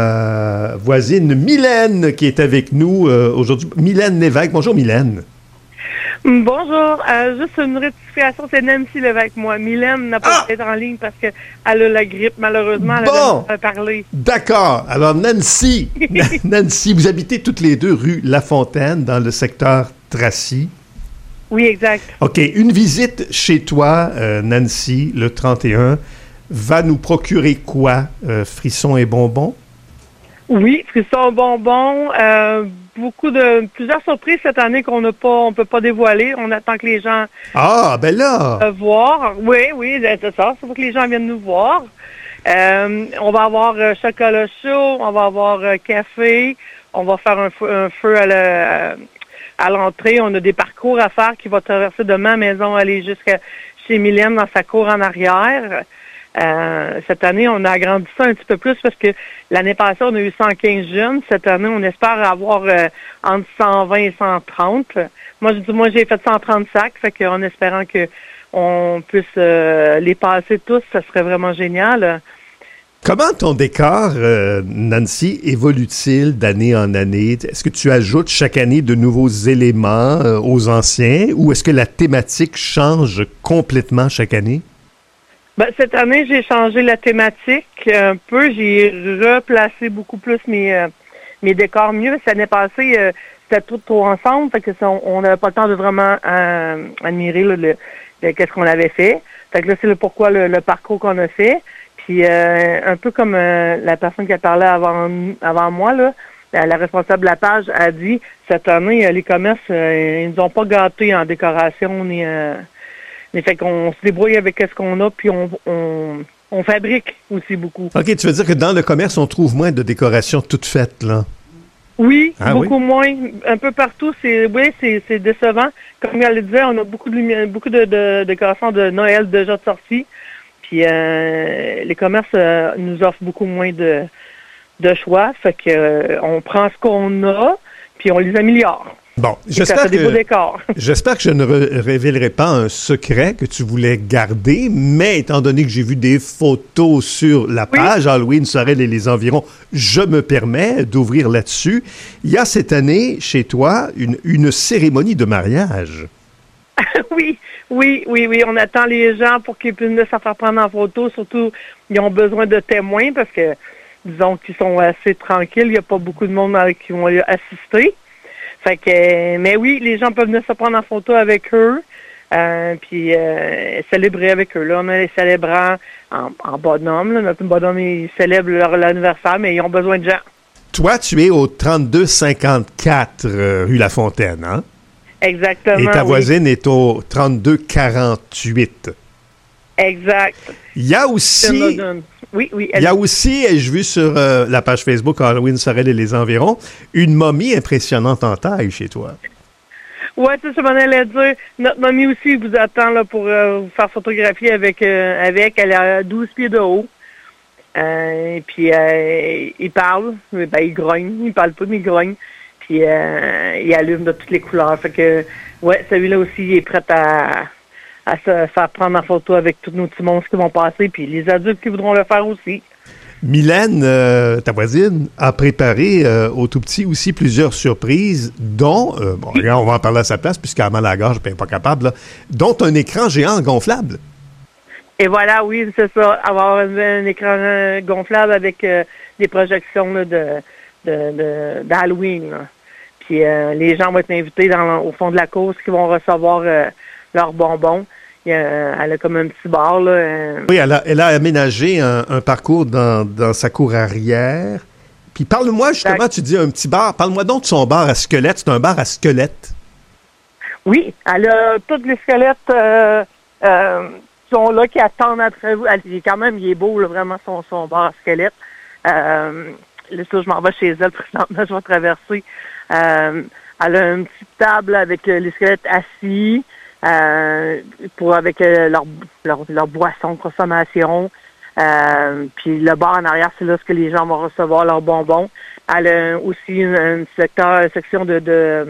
sa voisine Mylène qui est avec nous euh, aujourd'hui. Mylène Lévesque. Bonjour Mylène. Bonjour. Euh, juste une rectification, c'est Nancy Lévesque, moi. Mylène n'a pas ah! pu être en ligne parce qu'elle a la grippe, malheureusement. Elle bon. avait parlé. D'accord. Alors Nancy, Nancy, vous habitez toutes les deux rue La Fontaine dans le secteur Tracy. Oui, exact. OK. Une visite chez toi, euh, Nancy, le trente et un, va nous procurer quoi? Euh, frissons et bonbons? Oui, frissons et bonbons. Euh, beaucoup de... Plusieurs surprises cette année qu'on n'a pas, on peut pas dévoiler. On attend que les gens... Ah, ben là! Euh, voir. Oui, oui, c'est ça. Il faut que les gens viennent nous voir. Euh, on va avoir euh, chocolat chaud, on va avoir euh, café, on va faire un feu, un feu à la... à l'entrée. On a des parcours à faire qui vont traverser de ma maison, aller jusqu'à chez Mylène dans sa cour en arrière. Euh, cette année, on a agrandi ça un petit peu plus parce que l'année passée, on a eu cent quinze jeunes. Cette année, on espère avoir euh, entre cent vingt et cent trente. Moi, je dis, moi, j'ai fait cent trente sacs, fait qu'en espérant que on puisse euh, les passer tous, ça serait vraiment génial. Comment ton décor, euh, Nancy, évolue-t-il d'année en année? Est-ce que tu ajoutes chaque année de nouveaux éléments euh, aux anciens ou est-ce que la thématique change complètement chaque année? Ben, cette année, j'ai changé la thématique un peu. J'ai replacé beaucoup plus mes, euh, mes décors mieux. Cette année passée, euh, c'était tout, tout ensemble, fait que ça, on n'avait pas le temps de vraiment euh, admirer là, le, le, qu'est-ce qu'on avait fait. Fait que là, c'est le pourquoi le, le parcours qu'on a fait. Puis euh, un peu comme euh, la personne qui a parlé avant avant moi, là, la, la responsable de la page a dit, cette année, euh, les commerces, euh, ils nous ont pas gâtés en décoration, ni, euh, ni fait qu'on se débrouille avec ce qu'on a, puis on, on, on fabrique aussi beaucoup. OK, tu veux dire que dans le commerce, on trouve moins de décorations toutes faites, là? Oui, ah, beaucoup oui? moins. Un peu partout, c'est oui, c'est, c'est décevant. Comme elle le disait, on a beaucoup de lumière, beaucoup de, de, de décorations de Noël déjà de sortie. Puis euh, les commerces euh, nous offrent beaucoup moins de, de choix. Fait que euh, on prend ce qu'on a, puis on les améliore. Bon, Et j'espère ça fait que, des beaux décors. j'espère que je ne re- révélerai pas un secret que tu voulais garder, mais étant donné que j'ai vu des photos sur la page oui. Halloween Sorel et les environs, je me permets d'ouvrir là-dessus. Il y a cette année, chez toi, une, une cérémonie de mariage. oui, oui, oui, oui. On attend les gens pour qu'ils puissent se faire prendre en photo. Surtout, ils ont besoin de témoins parce que, disons qu'ils sont assez tranquilles. Il n'y a pas beaucoup de monde qui vont assister. Fait que, mais oui, les gens peuvent venir se prendre en photo avec eux, euh, puis euh, célébrer avec eux. Là, on a les célébrants en, en bonhomme. Là. Notre bonhomme, ils célèbrent leur anniversaire, mais ils ont besoin de gens. Toi, tu es au trente-deux cinquante-quatre euh, rue Lafontaine, hein? Exactement. Et ta oui. voisine est au trente-deux quarante-huit. Exact. Il y a aussi... Oui, oui. Il y a aussi, ai-je vu sur euh, la page Facebook Halloween Sorel et les environs, une momie impressionnante en taille chez toi. Oui, c'est ça, je m'en allais dire. Notre momie aussi vous attend là, pour euh, vous faire photographier avec, euh, avec. Elle a douze pieds de haut. Euh, et puis, euh, il parle. Ben, il grogne. Il parle pas, mais il grogne. Puis, euh, il allume de toutes les couleurs. Fait que, ouais, celui-là aussi, il est prêt à... à se faire prendre en photo avec tous nos petits monstres qui vont passer, puis les adultes qui voudront le faire aussi. Mylène, euh, ta voisine, a préparé euh, au tout petit aussi plusieurs surprises, dont, euh, bon, regarde, on va en parler à sa place, puisqu'elle a mal à la gorge, puis pas capable, là, dont un écran géant gonflable. Et voilà, oui, c'est ça, avoir un, un écran gonflable avec euh, des projections là, de, de, de, d'Halloween. Là. Puis euh, les gens vont être invités dans, au fond de la course, qui vont recevoir... Euh, leurs bonbons. Il y a, elle a comme un petit bar, là. Euh... Oui, elle a, elle a aménagé un, un parcours dans, dans sa cour arrière. Puis parle-moi justement, exact. Tu dis un petit bar. Parle-moi donc de son bar à squelette. C'est un bar à squelette. Oui, elle a tous les squelettes euh, euh, qui sont là, qui attendent après vous. Elle, il est quand même, il est beau, là, vraiment, son, son bar à squelette. Euh, là, ça, je m'en vais chez elle présentement, je vais traverser. Euh, elle a une petite table avec euh, les squelettes assis. Euh, pour avec euh, leur, leur, leur boisson, consommation. Euh, puis le bar en arrière, c'est là ce que les gens vont recevoir leurs bonbons. Elle a aussi une, une, secteur, une section de de,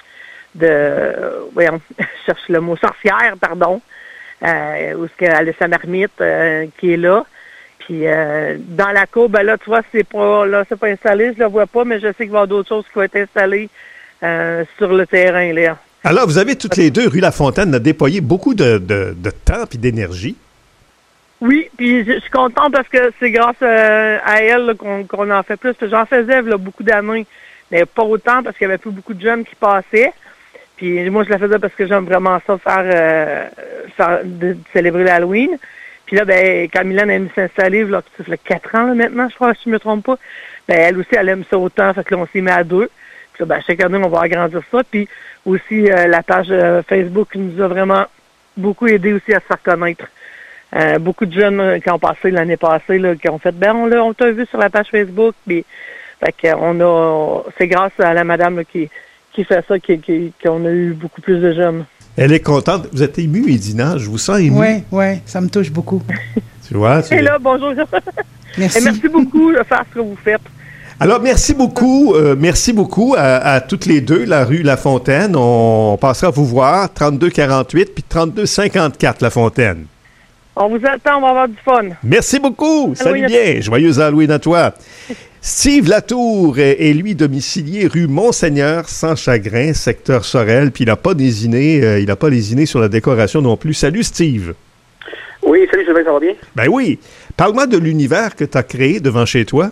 de voyons, je cherche le mot sorcière, pardon. Euh, où elle a sa marmite euh, qui est là. Puis euh, dans la cour, ben là, tu vois, c'est pas là, c'est pas installé, je le vois pas, mais je sais qu'il va y avoir d'autres choses qui vont être installées euh, sur le terrain là. Alors, vous avez toutes les deux, rue Lafontaine, déployé beaucoup de, de, de temps et d'énergie. Oui, puis je suis contente parce que c'est grâce à, à elle là, qu'on, qu'on en fait plus. J'en faisais là, beaucoup d'années, mais pas autant parce qu'il y avait plus beaucoup de jeunes qui passaient. Puis moi, je la faisais parce que j'aime vraiment ça, faire, euh, faire de, de célébrer l'Halloween. Puis là, ben, quand Mylène a mis s'installer, là, ça fait quatre ans là, maintenant, je crois, si je ne me trompe pas, ben, elle aussi, elle aime ça autant, fait que là, on s'y met à deux. Puis là, ben, chaque année, on va agrandir ça. Puis aussi, euh, la page euh, Facebook nous a vraiment beaucoup aidé aussi à se faire connaître. Euh, beaucoup de jeunes euh, qui ont passé l'année passée, là, qui ont fait, ben, on, l'a, on t'a vu sur la page Facebook. Puis, fait qu'on a, c'est grâce à la madame là, qui, qui fait ça qui, qui, qu'on a eu beaucoup plus de jeunes. Elle est contente. Vous êtes émue, Edina. Je vous sens émue. Oui, oui, ça me touche beaucoup. Tu vois? Tu... Et là, bonjour. Merci. Et merci beaucoup de faire ce que vous faites. Alors, merci beaucoup. Euh, merci beaucoup à, à toutes les deux, la rue La Fontaine. On, on passera vous voir, trente-deux quarante-huit puis trente-deux cinquante-quatre La Fontaine. On vous attend, on va avoir du fun. Merci beaucoup. Salut Halloween. bien. Joyeux Halloween à toi. Steve Latour est, est, lui, domicilié rue Monseigneur, sans chagrin, secteur Sorel, puis il n'a pas lésiné, euh, il n'a pas lésiné sur la décoration non plus. Salut, Steve. Oui, salut, Sylvain, ça va bien? Ben oui. Parle-moi de l'univers que tu as créé devant chez toi.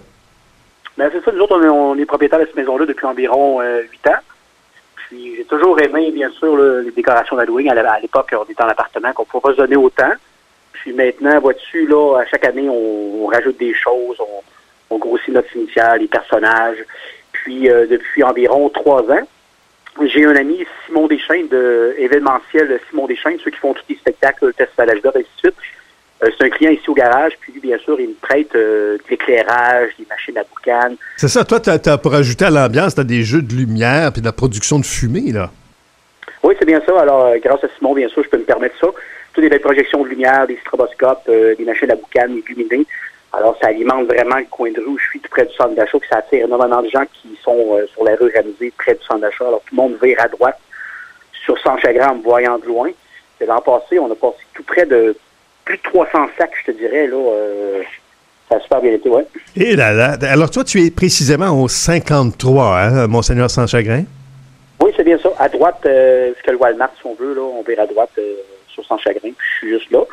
Ben c'est ça, nous autres, on est, on est propriétaires de cette maison-là depuis environ euh, huit ans. Puis j'ai toujours aimé, bien sûr, là, les décorations d'Halloween. À, à l'époque, on était en appartement, qu'on ne pouvait pas se donner autant. Puis maintenant, vois-tu, là, à chaque année, on, on rajoute des choses, on, on grossit notre cimetière, les personnages. Puis euh, depuis environ trois ans, j'ai un ami, Simon Deschênes, de événementiel Simon Deschênes, ceux qui font tous les spectacles, le test à l'âge d'or, et ainsi de suite. Euh, c'est un client ici au garage, puis lui, bien sûr, il me prête euh, de l'éclairage, des machines à boucan. C'est ça, toi, t'as, t'as, pour ajouter à l'ambiance, tu as des jeux de lumière puis de la production de fumée, là. Oui, c'est bien ça. Alors, euh, grâce à Simon, bien sûr, je peux me permettre ça. Toutes les belles projections de lumière, des stroboscopes, euh, des machines à boucan illuminées. Alors, ça alimente vraiment le coin de rue où je suis, tout près du centre d'achat, puis ça attire énormément de gens qui sont euh, sur la rue Ramsey, près du centre d'achat. Alors, tout le monde vire à droite sur Sans Chagrin en me voyant de loin. Et l'an passé, on a passé tout près de plus de trois cents sacs, je te dirais, là. Euh, ça a super bien été, ouais. Et là, là, alors toi, tu es précisément au cinquante-trois, hein, Monseigneur Sans Chagrin? Oui, c'est bien ça. À droite, euh, ce que le Walmart, si on veut, là, on vire à droite euh, sur Sans Chagrin, puis je suis juste là.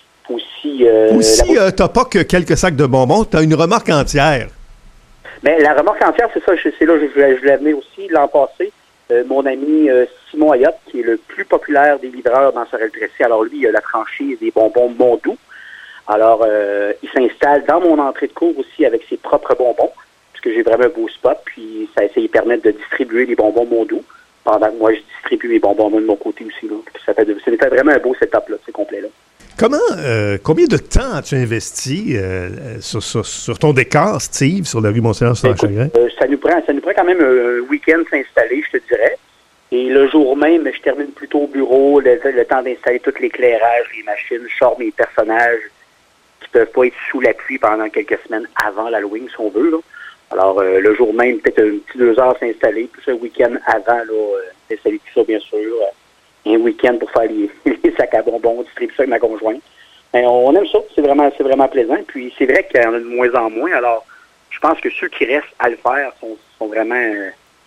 Aussi, euh, Aussi euh, t'as pas que quelques sacs de bonbons, t'as une remorque entière. Mais la remorque entière, c'est ça, c'est là que je voulais, je voulais venir aussi. L'an passé, euh, mon ami euh, Simon Ayotte, qui est le plus populaire des livreurs dans Sorel-Tracy, alors lui, il a la franchise des bonbons Mondou. Alors, euh, il s'installe dans mon entrée de cours aussi avec ses propres bonbons, puisque j'ai vraiment un beau spot, puis ça, ça lui permet de distribuer les bonbons Mondou, pendant que moi, je distribue les bonbons de mon côté aussi. Là. Puis ça fait, de, c'était vraiment un beau setup, là, c'est complet, là. Comment, euh, combien de temps as-tu investi euh, sur, sur, sur ton décor, Steve, sur la rue Monseigneur Sans Chagrin? Euh, ça nous prend, ça nous prend quand même un week-end s'installer, je te dirais. Et le jour même, je termine plutôt au bureau, le, le temps d'installer tout l'éclairage, les machines, je sors mes personnages qui peuvent pas être sous la pluie pendant quelques semaines avant l'Halloween, si on veut, là. Alors, euh, le jour même, peut-être un petit deux heures s'installer, plus un week-end avant, là, euh, s'installer tout ça, bien sûr. Euh, un week-end pour faire les, les sacs à bonbons, distribuer ça avec ma conjointe. Mais on aime ça, c'est vraiment, c'est vraiment plaisant. Puis c'est vrai qu'il y en a de moins en moins. Alors, je pense que ceux qui restent à le faire sont, sont vraiment euh,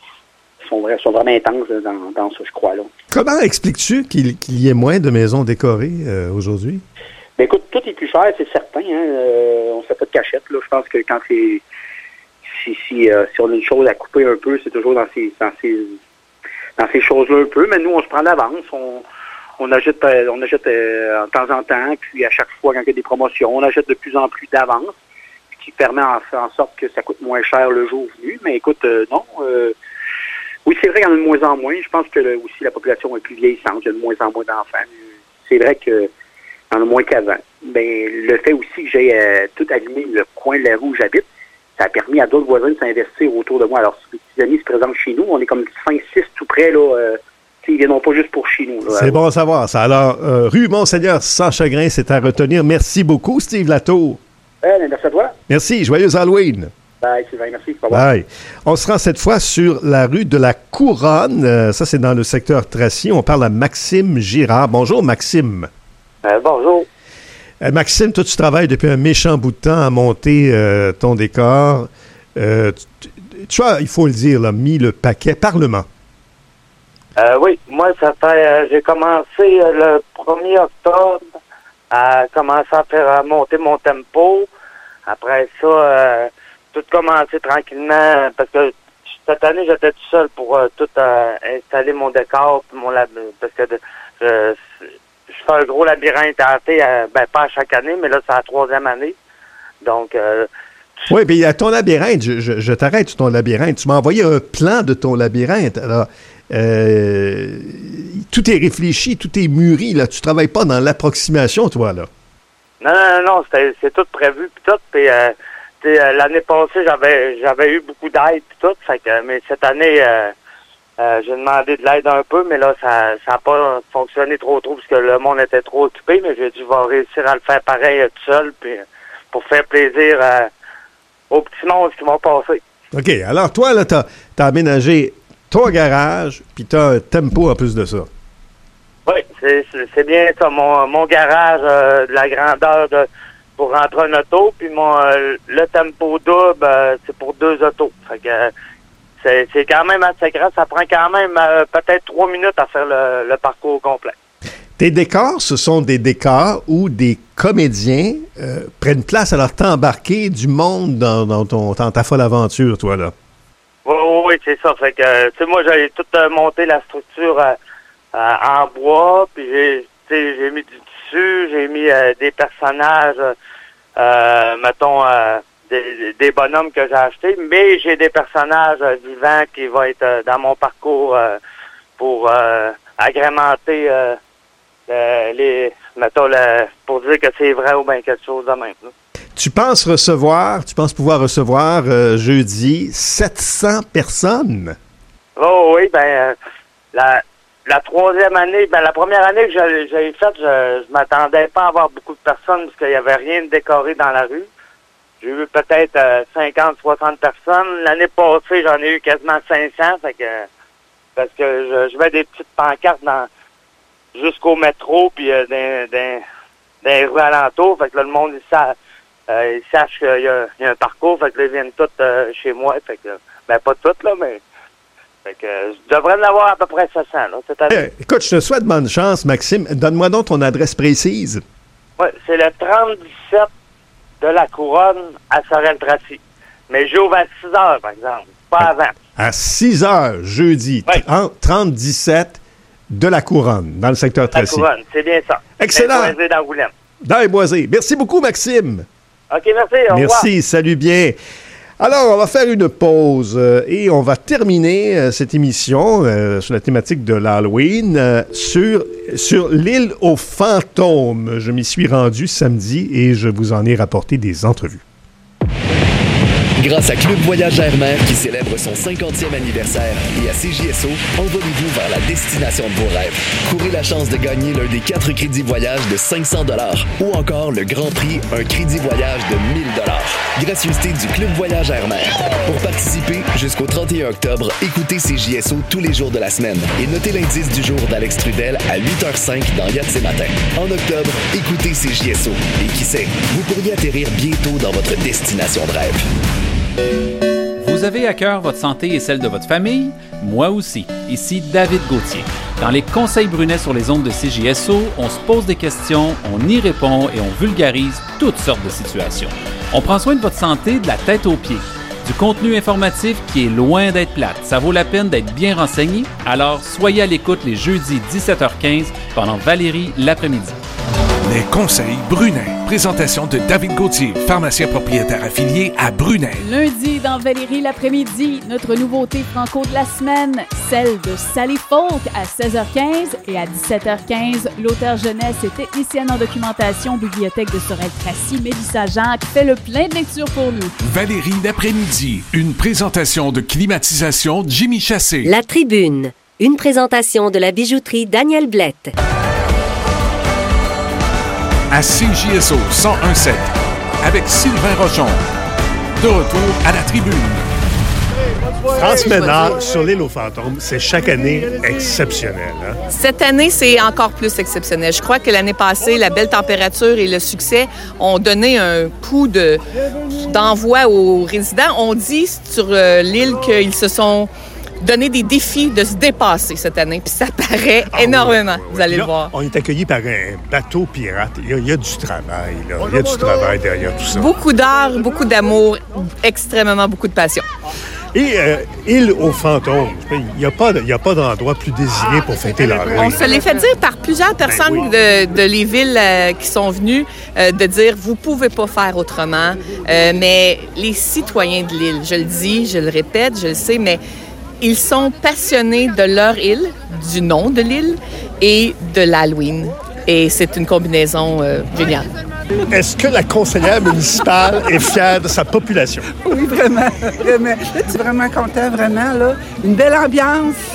sont, vra- sont vraiment intenses dans, dans ça, je crois, là. Comment expliques-tu qu'il, qu'il y ait moins de maisons décorées euh, aujourd'hui? Ben écoute, tout est plus cher, c'est certain. Hein? Euh, on ne fait pas de cachette, là. Je pense que quand c'est si, si, euh, si on a une chose à couper un peu, c'est toujours dans ces dans ces dans ces choses-là un peu, mais nous, on se prend l'avance, on, on achète, euh, on achète euh, en temps en temps, puis à chaque fois, quand il y a des promotions, on achète de plus en plus d'avance, ce qui permet en, en sorte que ça coûte moins cher le jour venu. Mais écoute, euh, non, euh, oui, c'est vrai qu'il y en a de moins en moins. Je pense que là, aussi la population est plus vieillissante, il y a de moins en moins d'enfants. C'est vrai qu'il y en a moins qu'avant. Mais le fait aussi que j'ai euh, tout allumé le coin de la rue où j'habite, ça a permis à d'autres voisins de s'investir autour de moi. Alors, si les petits amis se présentent chez nous, on est comme cinq six tout près, là. Euh, ils viendront pas juste pour chez nous. Là. C'est bon à savoir, ça. Alors, euh, rue Monseigneur Sans Chagrin, c'est à retenir. Merci beaucoup, Steve Latour. Euh, merci à toi. Merci. Joyeux Halloween. Bye, Sylvain. Merci. Au revoir. Bye. On se rend cette fois sur la rue de la Couronne. Euh, ça, c'est dans le secteur Tracy. On parle à Maxime Girard. Bonjour, Maxime. Euh, bonjour. Euh, Maxime, toi, tu travailles depuis un méchant bout de temps à monter euh, ton décor. Euh, tu, tu as, il faut le dire, là, mis le paquet Parlement. Euh, oui, moi, ça fait... Euh, j'ai commencé euh, le premier octobre à commencer à faire à monter mon tempo. Après ça, euh, tout commencé tranquillement, parce que cette année, j'étais tout seul pour euh, tout euh, installer mon décor, mon lab, parce que de, je, je fais un gros labyrinthe hanté, euh, ben pas à chaque année, mais là, c'est la troisième année. Donc... Euh, oui, bien, à ton labyrinthe, je, je, je t'arrête sur ton labyrinthe. Tu m'as envoyé un plan de ton labyrinthe. Alors, euh, tout est réfléchi, tout est mûri. Là. Tu travailles pas dans l'approximation, toi, là. Non, non, non, c'était, c'est tout prévu, puis tout. Puis, euh, euh, l'année passée, j'avais j'avais eu beaucoup d'aide, puis tout. Fait que, mais cette année, euh, Euh, j'ai demandé de l'aide un peu, mais là, ça n'a pas fonctionné trop trop parce que le monde était trop occupé, mais j'ai dit, je vais réussir à le faire pareil euh, tout seul, puis pour faire plaisir euh, aux petits mondes qui vont passer. OK. Alors, toi, là, t'as as aménagé ton garage, puis t'as un tempo en plus de ça. Oui, c'est bien ça. Mon, mon garage, euh, de la grandeur de pour rentrer un auto, puis mon euh, le tempo double, euh, c'est pour deux autos. Fait que euh, c'est c'est quand même assez grand. Ça prend quand même euh, peut-être trois minutes à faire le, le parcours complet. Tes décors, ce sont des décors où des comédiens euh, prennent place. Alors, t'as embarqué du monde dans, dans, ton, dans ta folle aventure, toi, là. Oui, oui, oui, c'est ça. Fait que, tu sais, moi, j'ai tout euh, monté la structure euh, euh, en bois, puis j'ai, j'ai mis du tissu, j'ai mis euh, des personnages, euh, mettons, euh, des, des bonhommes que j'ai achetés, mais j'ai des personnages euh, vivants qui vont être euh, dans mon parcours euh, pour euh, agrémenter euh, euh, les, mettons, le, pour dire que c'est vrai ou bien quelque chose de même. Là. Tu penses recevoir, tu penses pouvoir recevoir euh, jeudi sept cents personnes? Oh oui, ben euh, la, la troisième année, ben la première année que j'ai, j'ai faite, je, je m'attendais pas à avoir beaucoup de personnes parce qu'il n'y avait rien de décoré dans la rue. J'ai eu peut-être euh, cinquante, soixante personnes. L'année passée, j'en ai eu quasiment cinq cents, fait que, parce que je, je mets des petites pancartes dans jusqu'au métro puis euh, dans, dans, dans les rues alentours, fait que là, le monde, il sait. Euh, ils sachent qu'il y a, il y a un parcours, fait que là, ils viennent tous euh, chez moi, fait que, ben pas tous, là, mais, fait que, je devrais en avoir à peu près sept cents, là, cette année. Euh, écoute, je te souhaite bonne chance, Maxime. Donne-moi donc ton adresse précise. Oui, c'est le trente dix-sept de la Couronne à Sorel-Tracy. Mais j'ouvre à six heures, par exemple, pas avant. À six heures, jeudi, oui. trente dix-sept de la Couronne, dans le secteur Tracy. La Couronne, c'est bien ça. Excellent. Dans les Boisés d'Angoulême. Dans les Boisés. Merci beaucoup, Maxime. OK, merci. Au Merci, revoir. salut bien. Alors, on va faire une pause euh, et on va terminer euh, cette émission euh, sur la thématique de l'Halloween euh, sur, sur l'île aux fantômes. Je m'y suis rendu samedi et je vous en ai rapporté des entrevues. Grâce à Club Voyage Air-Mer qui célèbre son cinquantième anniversaire et à C J S O, envolez-vous vers la destination de vos rêves. Courez la chance de gagner l'un des quatre crédits voyage de cinq cents dollars ou encore le grand prix, un crédit voyage de mille dollars. Gracieuseté du Club Voyage Air-Mer. Pour participer, jusqu'au trente et un octobre, écoutez C J S O tous les jours de la semaine et notez l'indice du jour d'Alex Trudel à huit heures cinq dans Yatse Matin. En octobre, écoutez C J S O et qui sait, vous pourriez atterrir bientôt dans votre destination de rêve. Vous avez à cœur votre santé et celle de votre famille? Moi aussi. Ici David Gauthier. Dans les conseils Brunet sur les ondes de C J S O, on se pose des questions, on y répond et on vulgarise toutes sortes de situations. On prend soin de votre santé de la tête aux pieds. Du contenu informatif qui est loin d'être plate. Ça vaut la peine d'être bien renseigné. Alors, soyez à l'écoute les jeudis dix-sept heures quinze pendant Valérie l'après-midi. Les conseils Brunet. Présentation de David Gauthier, pharmacien propriétaire affilié à Brunet. Lundi, dans Valérie l'après-midi, notre nouveauté franco de la semaine, celle de Sally Folk à seize heures quinze et à dix-sept heures quinze, l'auteur jeunesse et technicienne en documentation Bibliothèque de Sorel-Tracy, Mélissa Jacques, fait le plein de lecture pour nous. Valérie l'après-midi, une présentation de climatisation Jimmy Chassé. La Tribune, une présentation de la bijouterie Daniel Blette. À C J S O cent un virgule sept, avec Sylvain Rochon. De retour à la Tribune. France Ménard sur l'île aux fantômes, c'est chaque année exceptionnel. Hein? Cette année, c'est encore plus exceptionnel. Je crois que l'année passée, la belle température et le succès ont donné un coup de, d'envoi aux résidents. On dit sur euh, l'île qu'ils se sont donné des défis de se dépasser cette année. Puis ça paraît ah, énormément, oui, oui. Vous allez là, le voir. On est accueillis par un bateau pirate. Il y a, il y a du travail, là. Il y a du travail derrière tout ça. Beaucoup d'art, beaucoup d'amour, extrêmement beaucoup de passion. Et euh, île aux fantômes, il n'y a pas, il y a pas d'endroit plus désigné pour fêter l'Halloween. On se l'est fait dire par plusieurs personnes ben oui. de, de les villes euh, qui sont venues euh, de dire vous pouvez pas faire autrement. Euh, mais les citoyens de l'île, je le dis, je le répète, je le sais, mais ils sont passionnés de leur île, du nom de l'île et de l'Halloween. Et c'est une combinaison euh, géniale. Est-ce que la conseillère municipale est fière de sa population? Oui, vraiment, vraiment. Là, tu es vraiment content, vraiment, là. Une belle ambiance.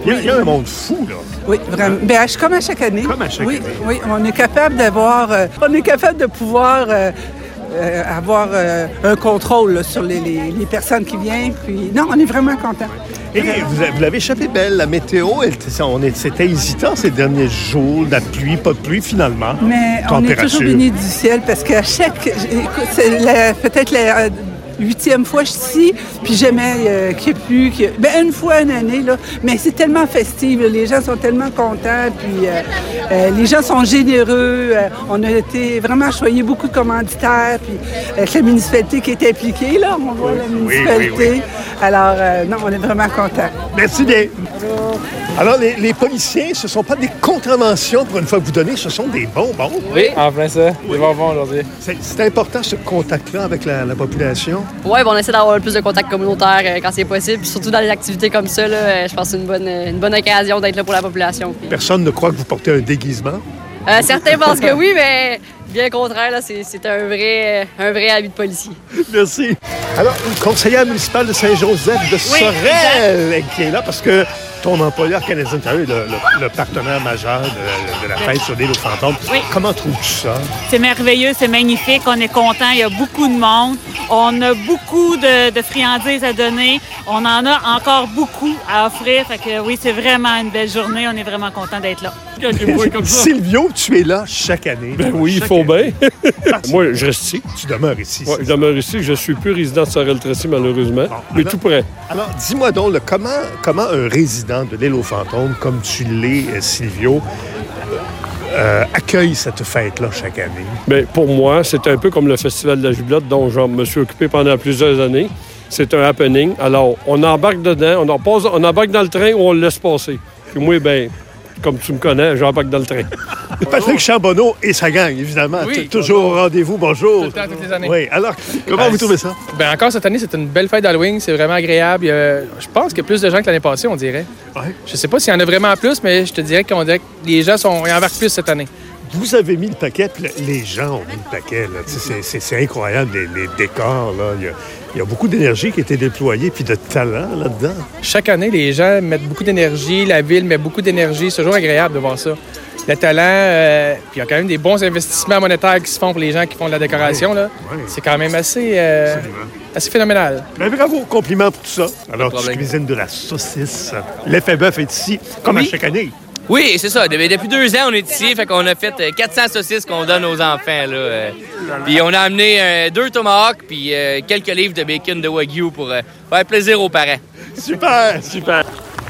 Il y a, il y a un monde fou, là. Oui, vraiment. Bien, je- comme à chaque année. Comme à chaque oui, année. Oui, on est capable d'avoir... euh, on est capable de pouvoir euh, euh, avoir euh, un contrôle là, sur les, les- les personnes qui viennent. Puis, non, on est vraiment contents. Et vous, vous l'avez échappé belle, la météo, elle, on est- c'était hésitant ces derniers jours, la pluie, pas de pluie finalement. Mais on est toujours béni du ciel parce qu'à chaque... Écoute, c'est la- peut-être la euh, huitième fois que je suis ici, puis jamais euh, qu'il n'y ait plus... qu'il y ait- ben, une fois une année, là, mais c'est tellement festif, là, les gens sont tellement contents, puis euh, euh, les gens sont généreux. euh, on a été vraiment choyé beaucoup de commanditaires, puis avec la municipalité qui est impliquée, là, on voit la municipalité. oui, oui. Alors, euh, non, on est vraiment contents. Merci bien. Alors, les, les policiers, ce ne sont pas des contraventions pour une fois que vous donnez, ce sont des bonbons. Oui, en plein ça. Des bonbons aujourd'hui. C'est c'est important, ce contact-là avec la, la population. Oui, on essaie d'avoir le plus de contacts communautaires euh, quand c'est possible. Puis surtout dans les activités comme ça, là, euh, je pense que c'est une bonne, une bonne occasion d'être là pour la population. Puis, Personne ne croit que vous portez un déguisement. euh, certains pensent que oui, mais bien au contraire, là, c'est, c'est un vrai, un vrai habit de policier. Merci. Alors, une conseillère municipale de Saint-Joseph de Sorel qui est là parce que ton employeur Canadien Tire est le, le- le partenaire majeur de, de la fête sur l'île aux fantômes. Oui. Comment trouves-tu ça? C'est merveilleux, c'est magnifique, on est content, il y a beaucoup de monde, on a beaucoup de, de friandises à donner, on en a encore beaucoup à offrir, fait que oui, c'est vraiment une belle journée, on est vraiment content d'être là. Silvio, tu es là chaque année. Ben oui, il Chaque faut année. bien. Moi, je reste ici. Tu demeures ici. Ouais, je demeure ici. Je suis plus résident de Sorel-Tracy, malheureusement, mais alors- tout près. Alors, dis-moi donc, là, comment, comment un résident de l'île aux fantômes, comme tu l'es, euh, Silvio, euh, accueille cette fête-là chaque année? Bien, pour moi, c'est un peu comme le Festival de la Jubilotte dont je me suis occupé pendant plusieurs années. C'est un happening. Alors, on embarque dedans, on, en passe, on embarque dans le train ou on le laisse passer. Puis moi, bien, comme tu me connais, j'embarque dans le train. Patrick Charbonneau et sa gang, évidemment. Oui. T- Toujours au rendez-vous. Bonjour. Tout le temps, toutes les années. Oui. Alors, comment Ben, vous trouvez ça? Ben encore cette année, c'est une belle fête d'Halloween. C'est vraiment agréable. Il y a- je pense qu'il y a plus de gens que l'année passée, on dirait. Ouais. Je sais pas s'il y en a vraiment plus, mais je te dirais qu'on dirait que les gens sont ils embarquent plus cette année. Vous avez mis le paquet, puis le- les gens ont mis le paquet. Là. Tu sais, C'est, c'est- c'est incroyable, les, les décors. Là. Il, y a, il y a beaucoup d'énergie qui a été déployée, puis de talent là-dedans. Chaque année, les gens mettent beaucoup d'énergie, la ville met beaucoup d'énergie. C'est toujours agréable de voir ça. Le talent, euh, puis il y a quand même des bons investissements monétaires qui se font pour les gens qui font de la décoration. Là. C'est quand même assez, euh, assez phénoménal. Ben, bravo, compliments pour tout ça. Alors, tu problème. cuisines de la saucisse. L'effet bœuf est ici, comme Oui. à chaque année. Oui, c'est ça. Depuis depuis deux ans, on est ici. Fait qu'on a fait euh, quatre cents saucisses qu'on donne aux enfants. Là, euh. Puis on a amené euh, deux tomahawks puis euh, quelques livres de bacon de Wagyu pour euh, faire plaisir aux parents. Super, super.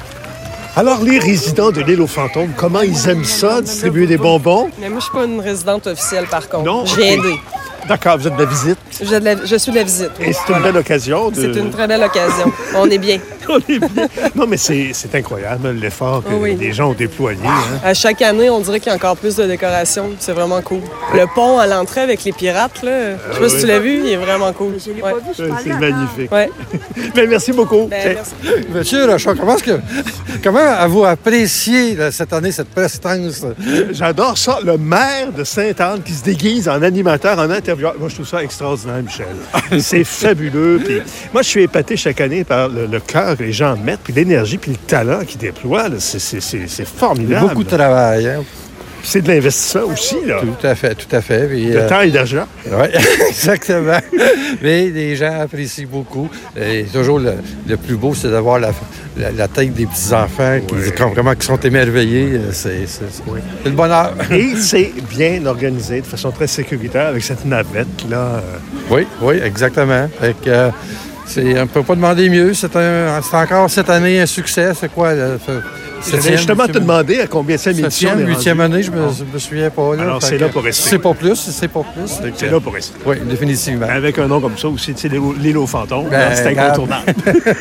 Alors, les résidents de l'île aux fantômes, comment ils aiment ça, distribuer des bonbons? Mais moi, je suis pas une résidente officielle, par contre. Non? Je viens Ok. aider. D'accord, vous êtes de la visite. Je, de la- je suis de la visite. oui. Et c'est une belle occasion de... C'est une très belle occasion. On est bien. On est bien. Non, mais c'est, c'est incroyable, l'effort que Ah oui. les gens ont déployé. hein. À chaque année, on dirait qu'il y a encore plus de décorations. C'est vraiment cool. Le pont à l'entrée avec les pirates, là, je sais pas si oui. tu l'as vu, il est vraiment cool. Je l'ai pas vu, C'est c'est magnifique. Ouais. Ben, merci beaucoup. Ben, merci. Monsieur Rochon, comment, est-ce que, comment avez-vous apprécié là, cette année cette prestance? J'adore ça. Le maire de Sainte-Anne qui se déguise en animateur, en intervieweur. Moi, je trouve ça extraordinaire, Michel. C'est fabuleux. Puis, moi, je suis épaté chaque année par le, le cœur que les gens mettent, puis l'énergie, puis le talent qu'ils déploient. là. C'est, c'est, c'est, c'est Il y formidable. a beaucoup de travail. Hein? C'est de l'investissement aussi, là. Tout à fait, tout à fait. Puis, De euh, temps et d'argent. Oui, exactement. Mais les gens apprécient beaucoup. Et toujours le, le plus beau, c'est d'avoir la, la, la tête des petits-enfants qui, qui, vraiment, qui sont émerveillés. C'est, c'est, c'est, c'est le bonheur. Et c'est bien organisé, de façon très sécuritaire, avec cette navette-là. euh. Oui, oui, exactement. Fait que, euh, c'est, on ne peut pas demander mieux. C'est, un, c'est encore cette année un succès. C'est quoi? Là, J'allais justement te demander à combien c'est l'émission. Septième, huitième année, je me, je me souviens pas. Là. Alors, Fait c'est que, là pour rester. C'est pas plus, c'est pas plus. Fait C'est que- là pour rester. Oui, définitivement. Avec un nom comme ça aussi, tu sais, l'île aux- l'île aux fantômes, Ben, là, c'est regarde. incontournable.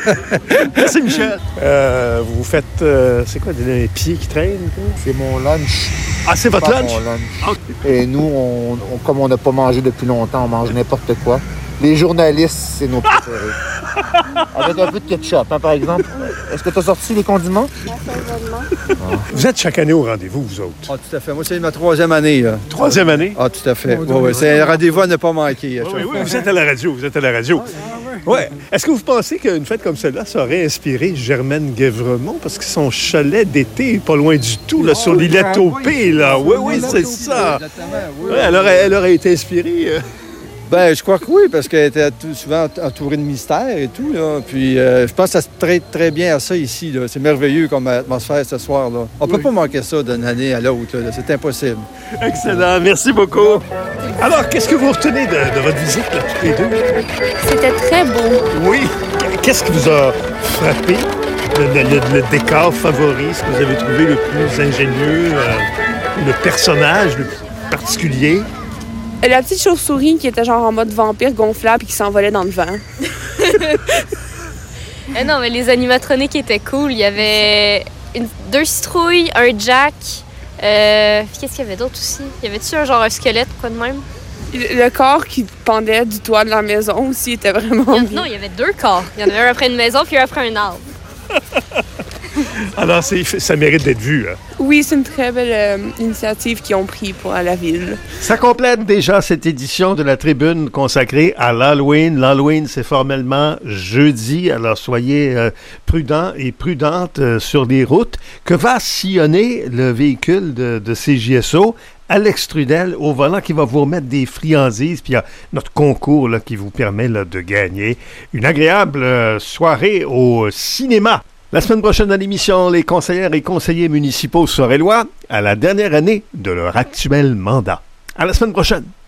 Merci, Michel. Euh, vous faites, euh, c'est quoi, des, des pieds qui traînent? C'est mon lunch. Ah, c'est votre Pas lunch? mon lunch. Et nous, on, on- comme on n'a pas mangé depuis longtemps, on mange n'importe quoi. Les journalistes, c'est nos préférés. Avec un peu de ketchup, hein, par exemple. Est-ce que tu as sorti les condiments? Vous êtes chaque année au rendez-vous, vous autres. Ah, tout à fait. Moi, c'est ma troisième année. Là. Troisième année? Ah, tout à fait. Ouais, ouais. C'est un rendez-vous à ne pas manquer. à Oui, chaque oui, fois. vous êtes à la radio, vous êtes à la radio. Ouais. Est-ce que vous pensez qu'une fête comme celle-là, ça aurait inspiré Germaine Guévremont? Parce que son chalet d'été, pas loin du tout, là, oh, sur l'île Taupé, là. Oui, oui, c'est ça. Ouais, elle, aurait, elle aurait été inspirée. Euh... Ben, je crois que oui, parce qu'elle était tout, souvent entourée de mystères et tout, là. Puis, euh, je pense que ça se traite très bien à ça ici, là. C'est merveilleux comme atmosphère ce soir, là. On oui. peut pas manquer ça d'une année à l'autre, là. C'est impossible. Excellent. Merci beaucoup. Alors, qu'est-ce que vous retenez de, de votre visite, là, tous les deux? C'était très beau. Oui. Qu'est-ce qui vous a frappé? Le, le, le décor favori, ce que vous avez trouvé le plus ingénieux, euh, le personnage le plus particulier? La petite chauve-souris qui était genre en mode vampire gonflable et qui s'envolait dans le vent. eh non, mais les animatroniques étaient cool. Il y avait une, deux citrouilles, un jack. Euh, puis qu'est-ce qu'il y avait d'autre aussi? Y avait-tu un genre un squelette ou quoi de même? Le corps qui pendait du toit de la maison aussi était vraiment il y a, Non, il y avait deux corps. Il y en avait un après une maison puis un après un arbre. Alors, c'est, ça mérite d'être vu. Hein? Oui, c'est une très belle euh, initiative qu'ils ont prise pour la ville. Ça complète déjà cette édition de la Tribune consacrée à l'Halloween. L'Halloween, c'est formellement jeudi, alors soyez euh, prudents et prudentes euh, sur les routes. Que va sillonner le véhicule de, de C J S O? Alex Trudel au volant qui va vous remettre des friandises, puis il y a notre concours là, qui vous permet là, de gagner une agréable euh, soirée au cinéma. La semaine prochaine à l'émission, les conseillères et conseillers municipaux saurellois à la dernière année de leur actuel mandat. À la semaine prochaine!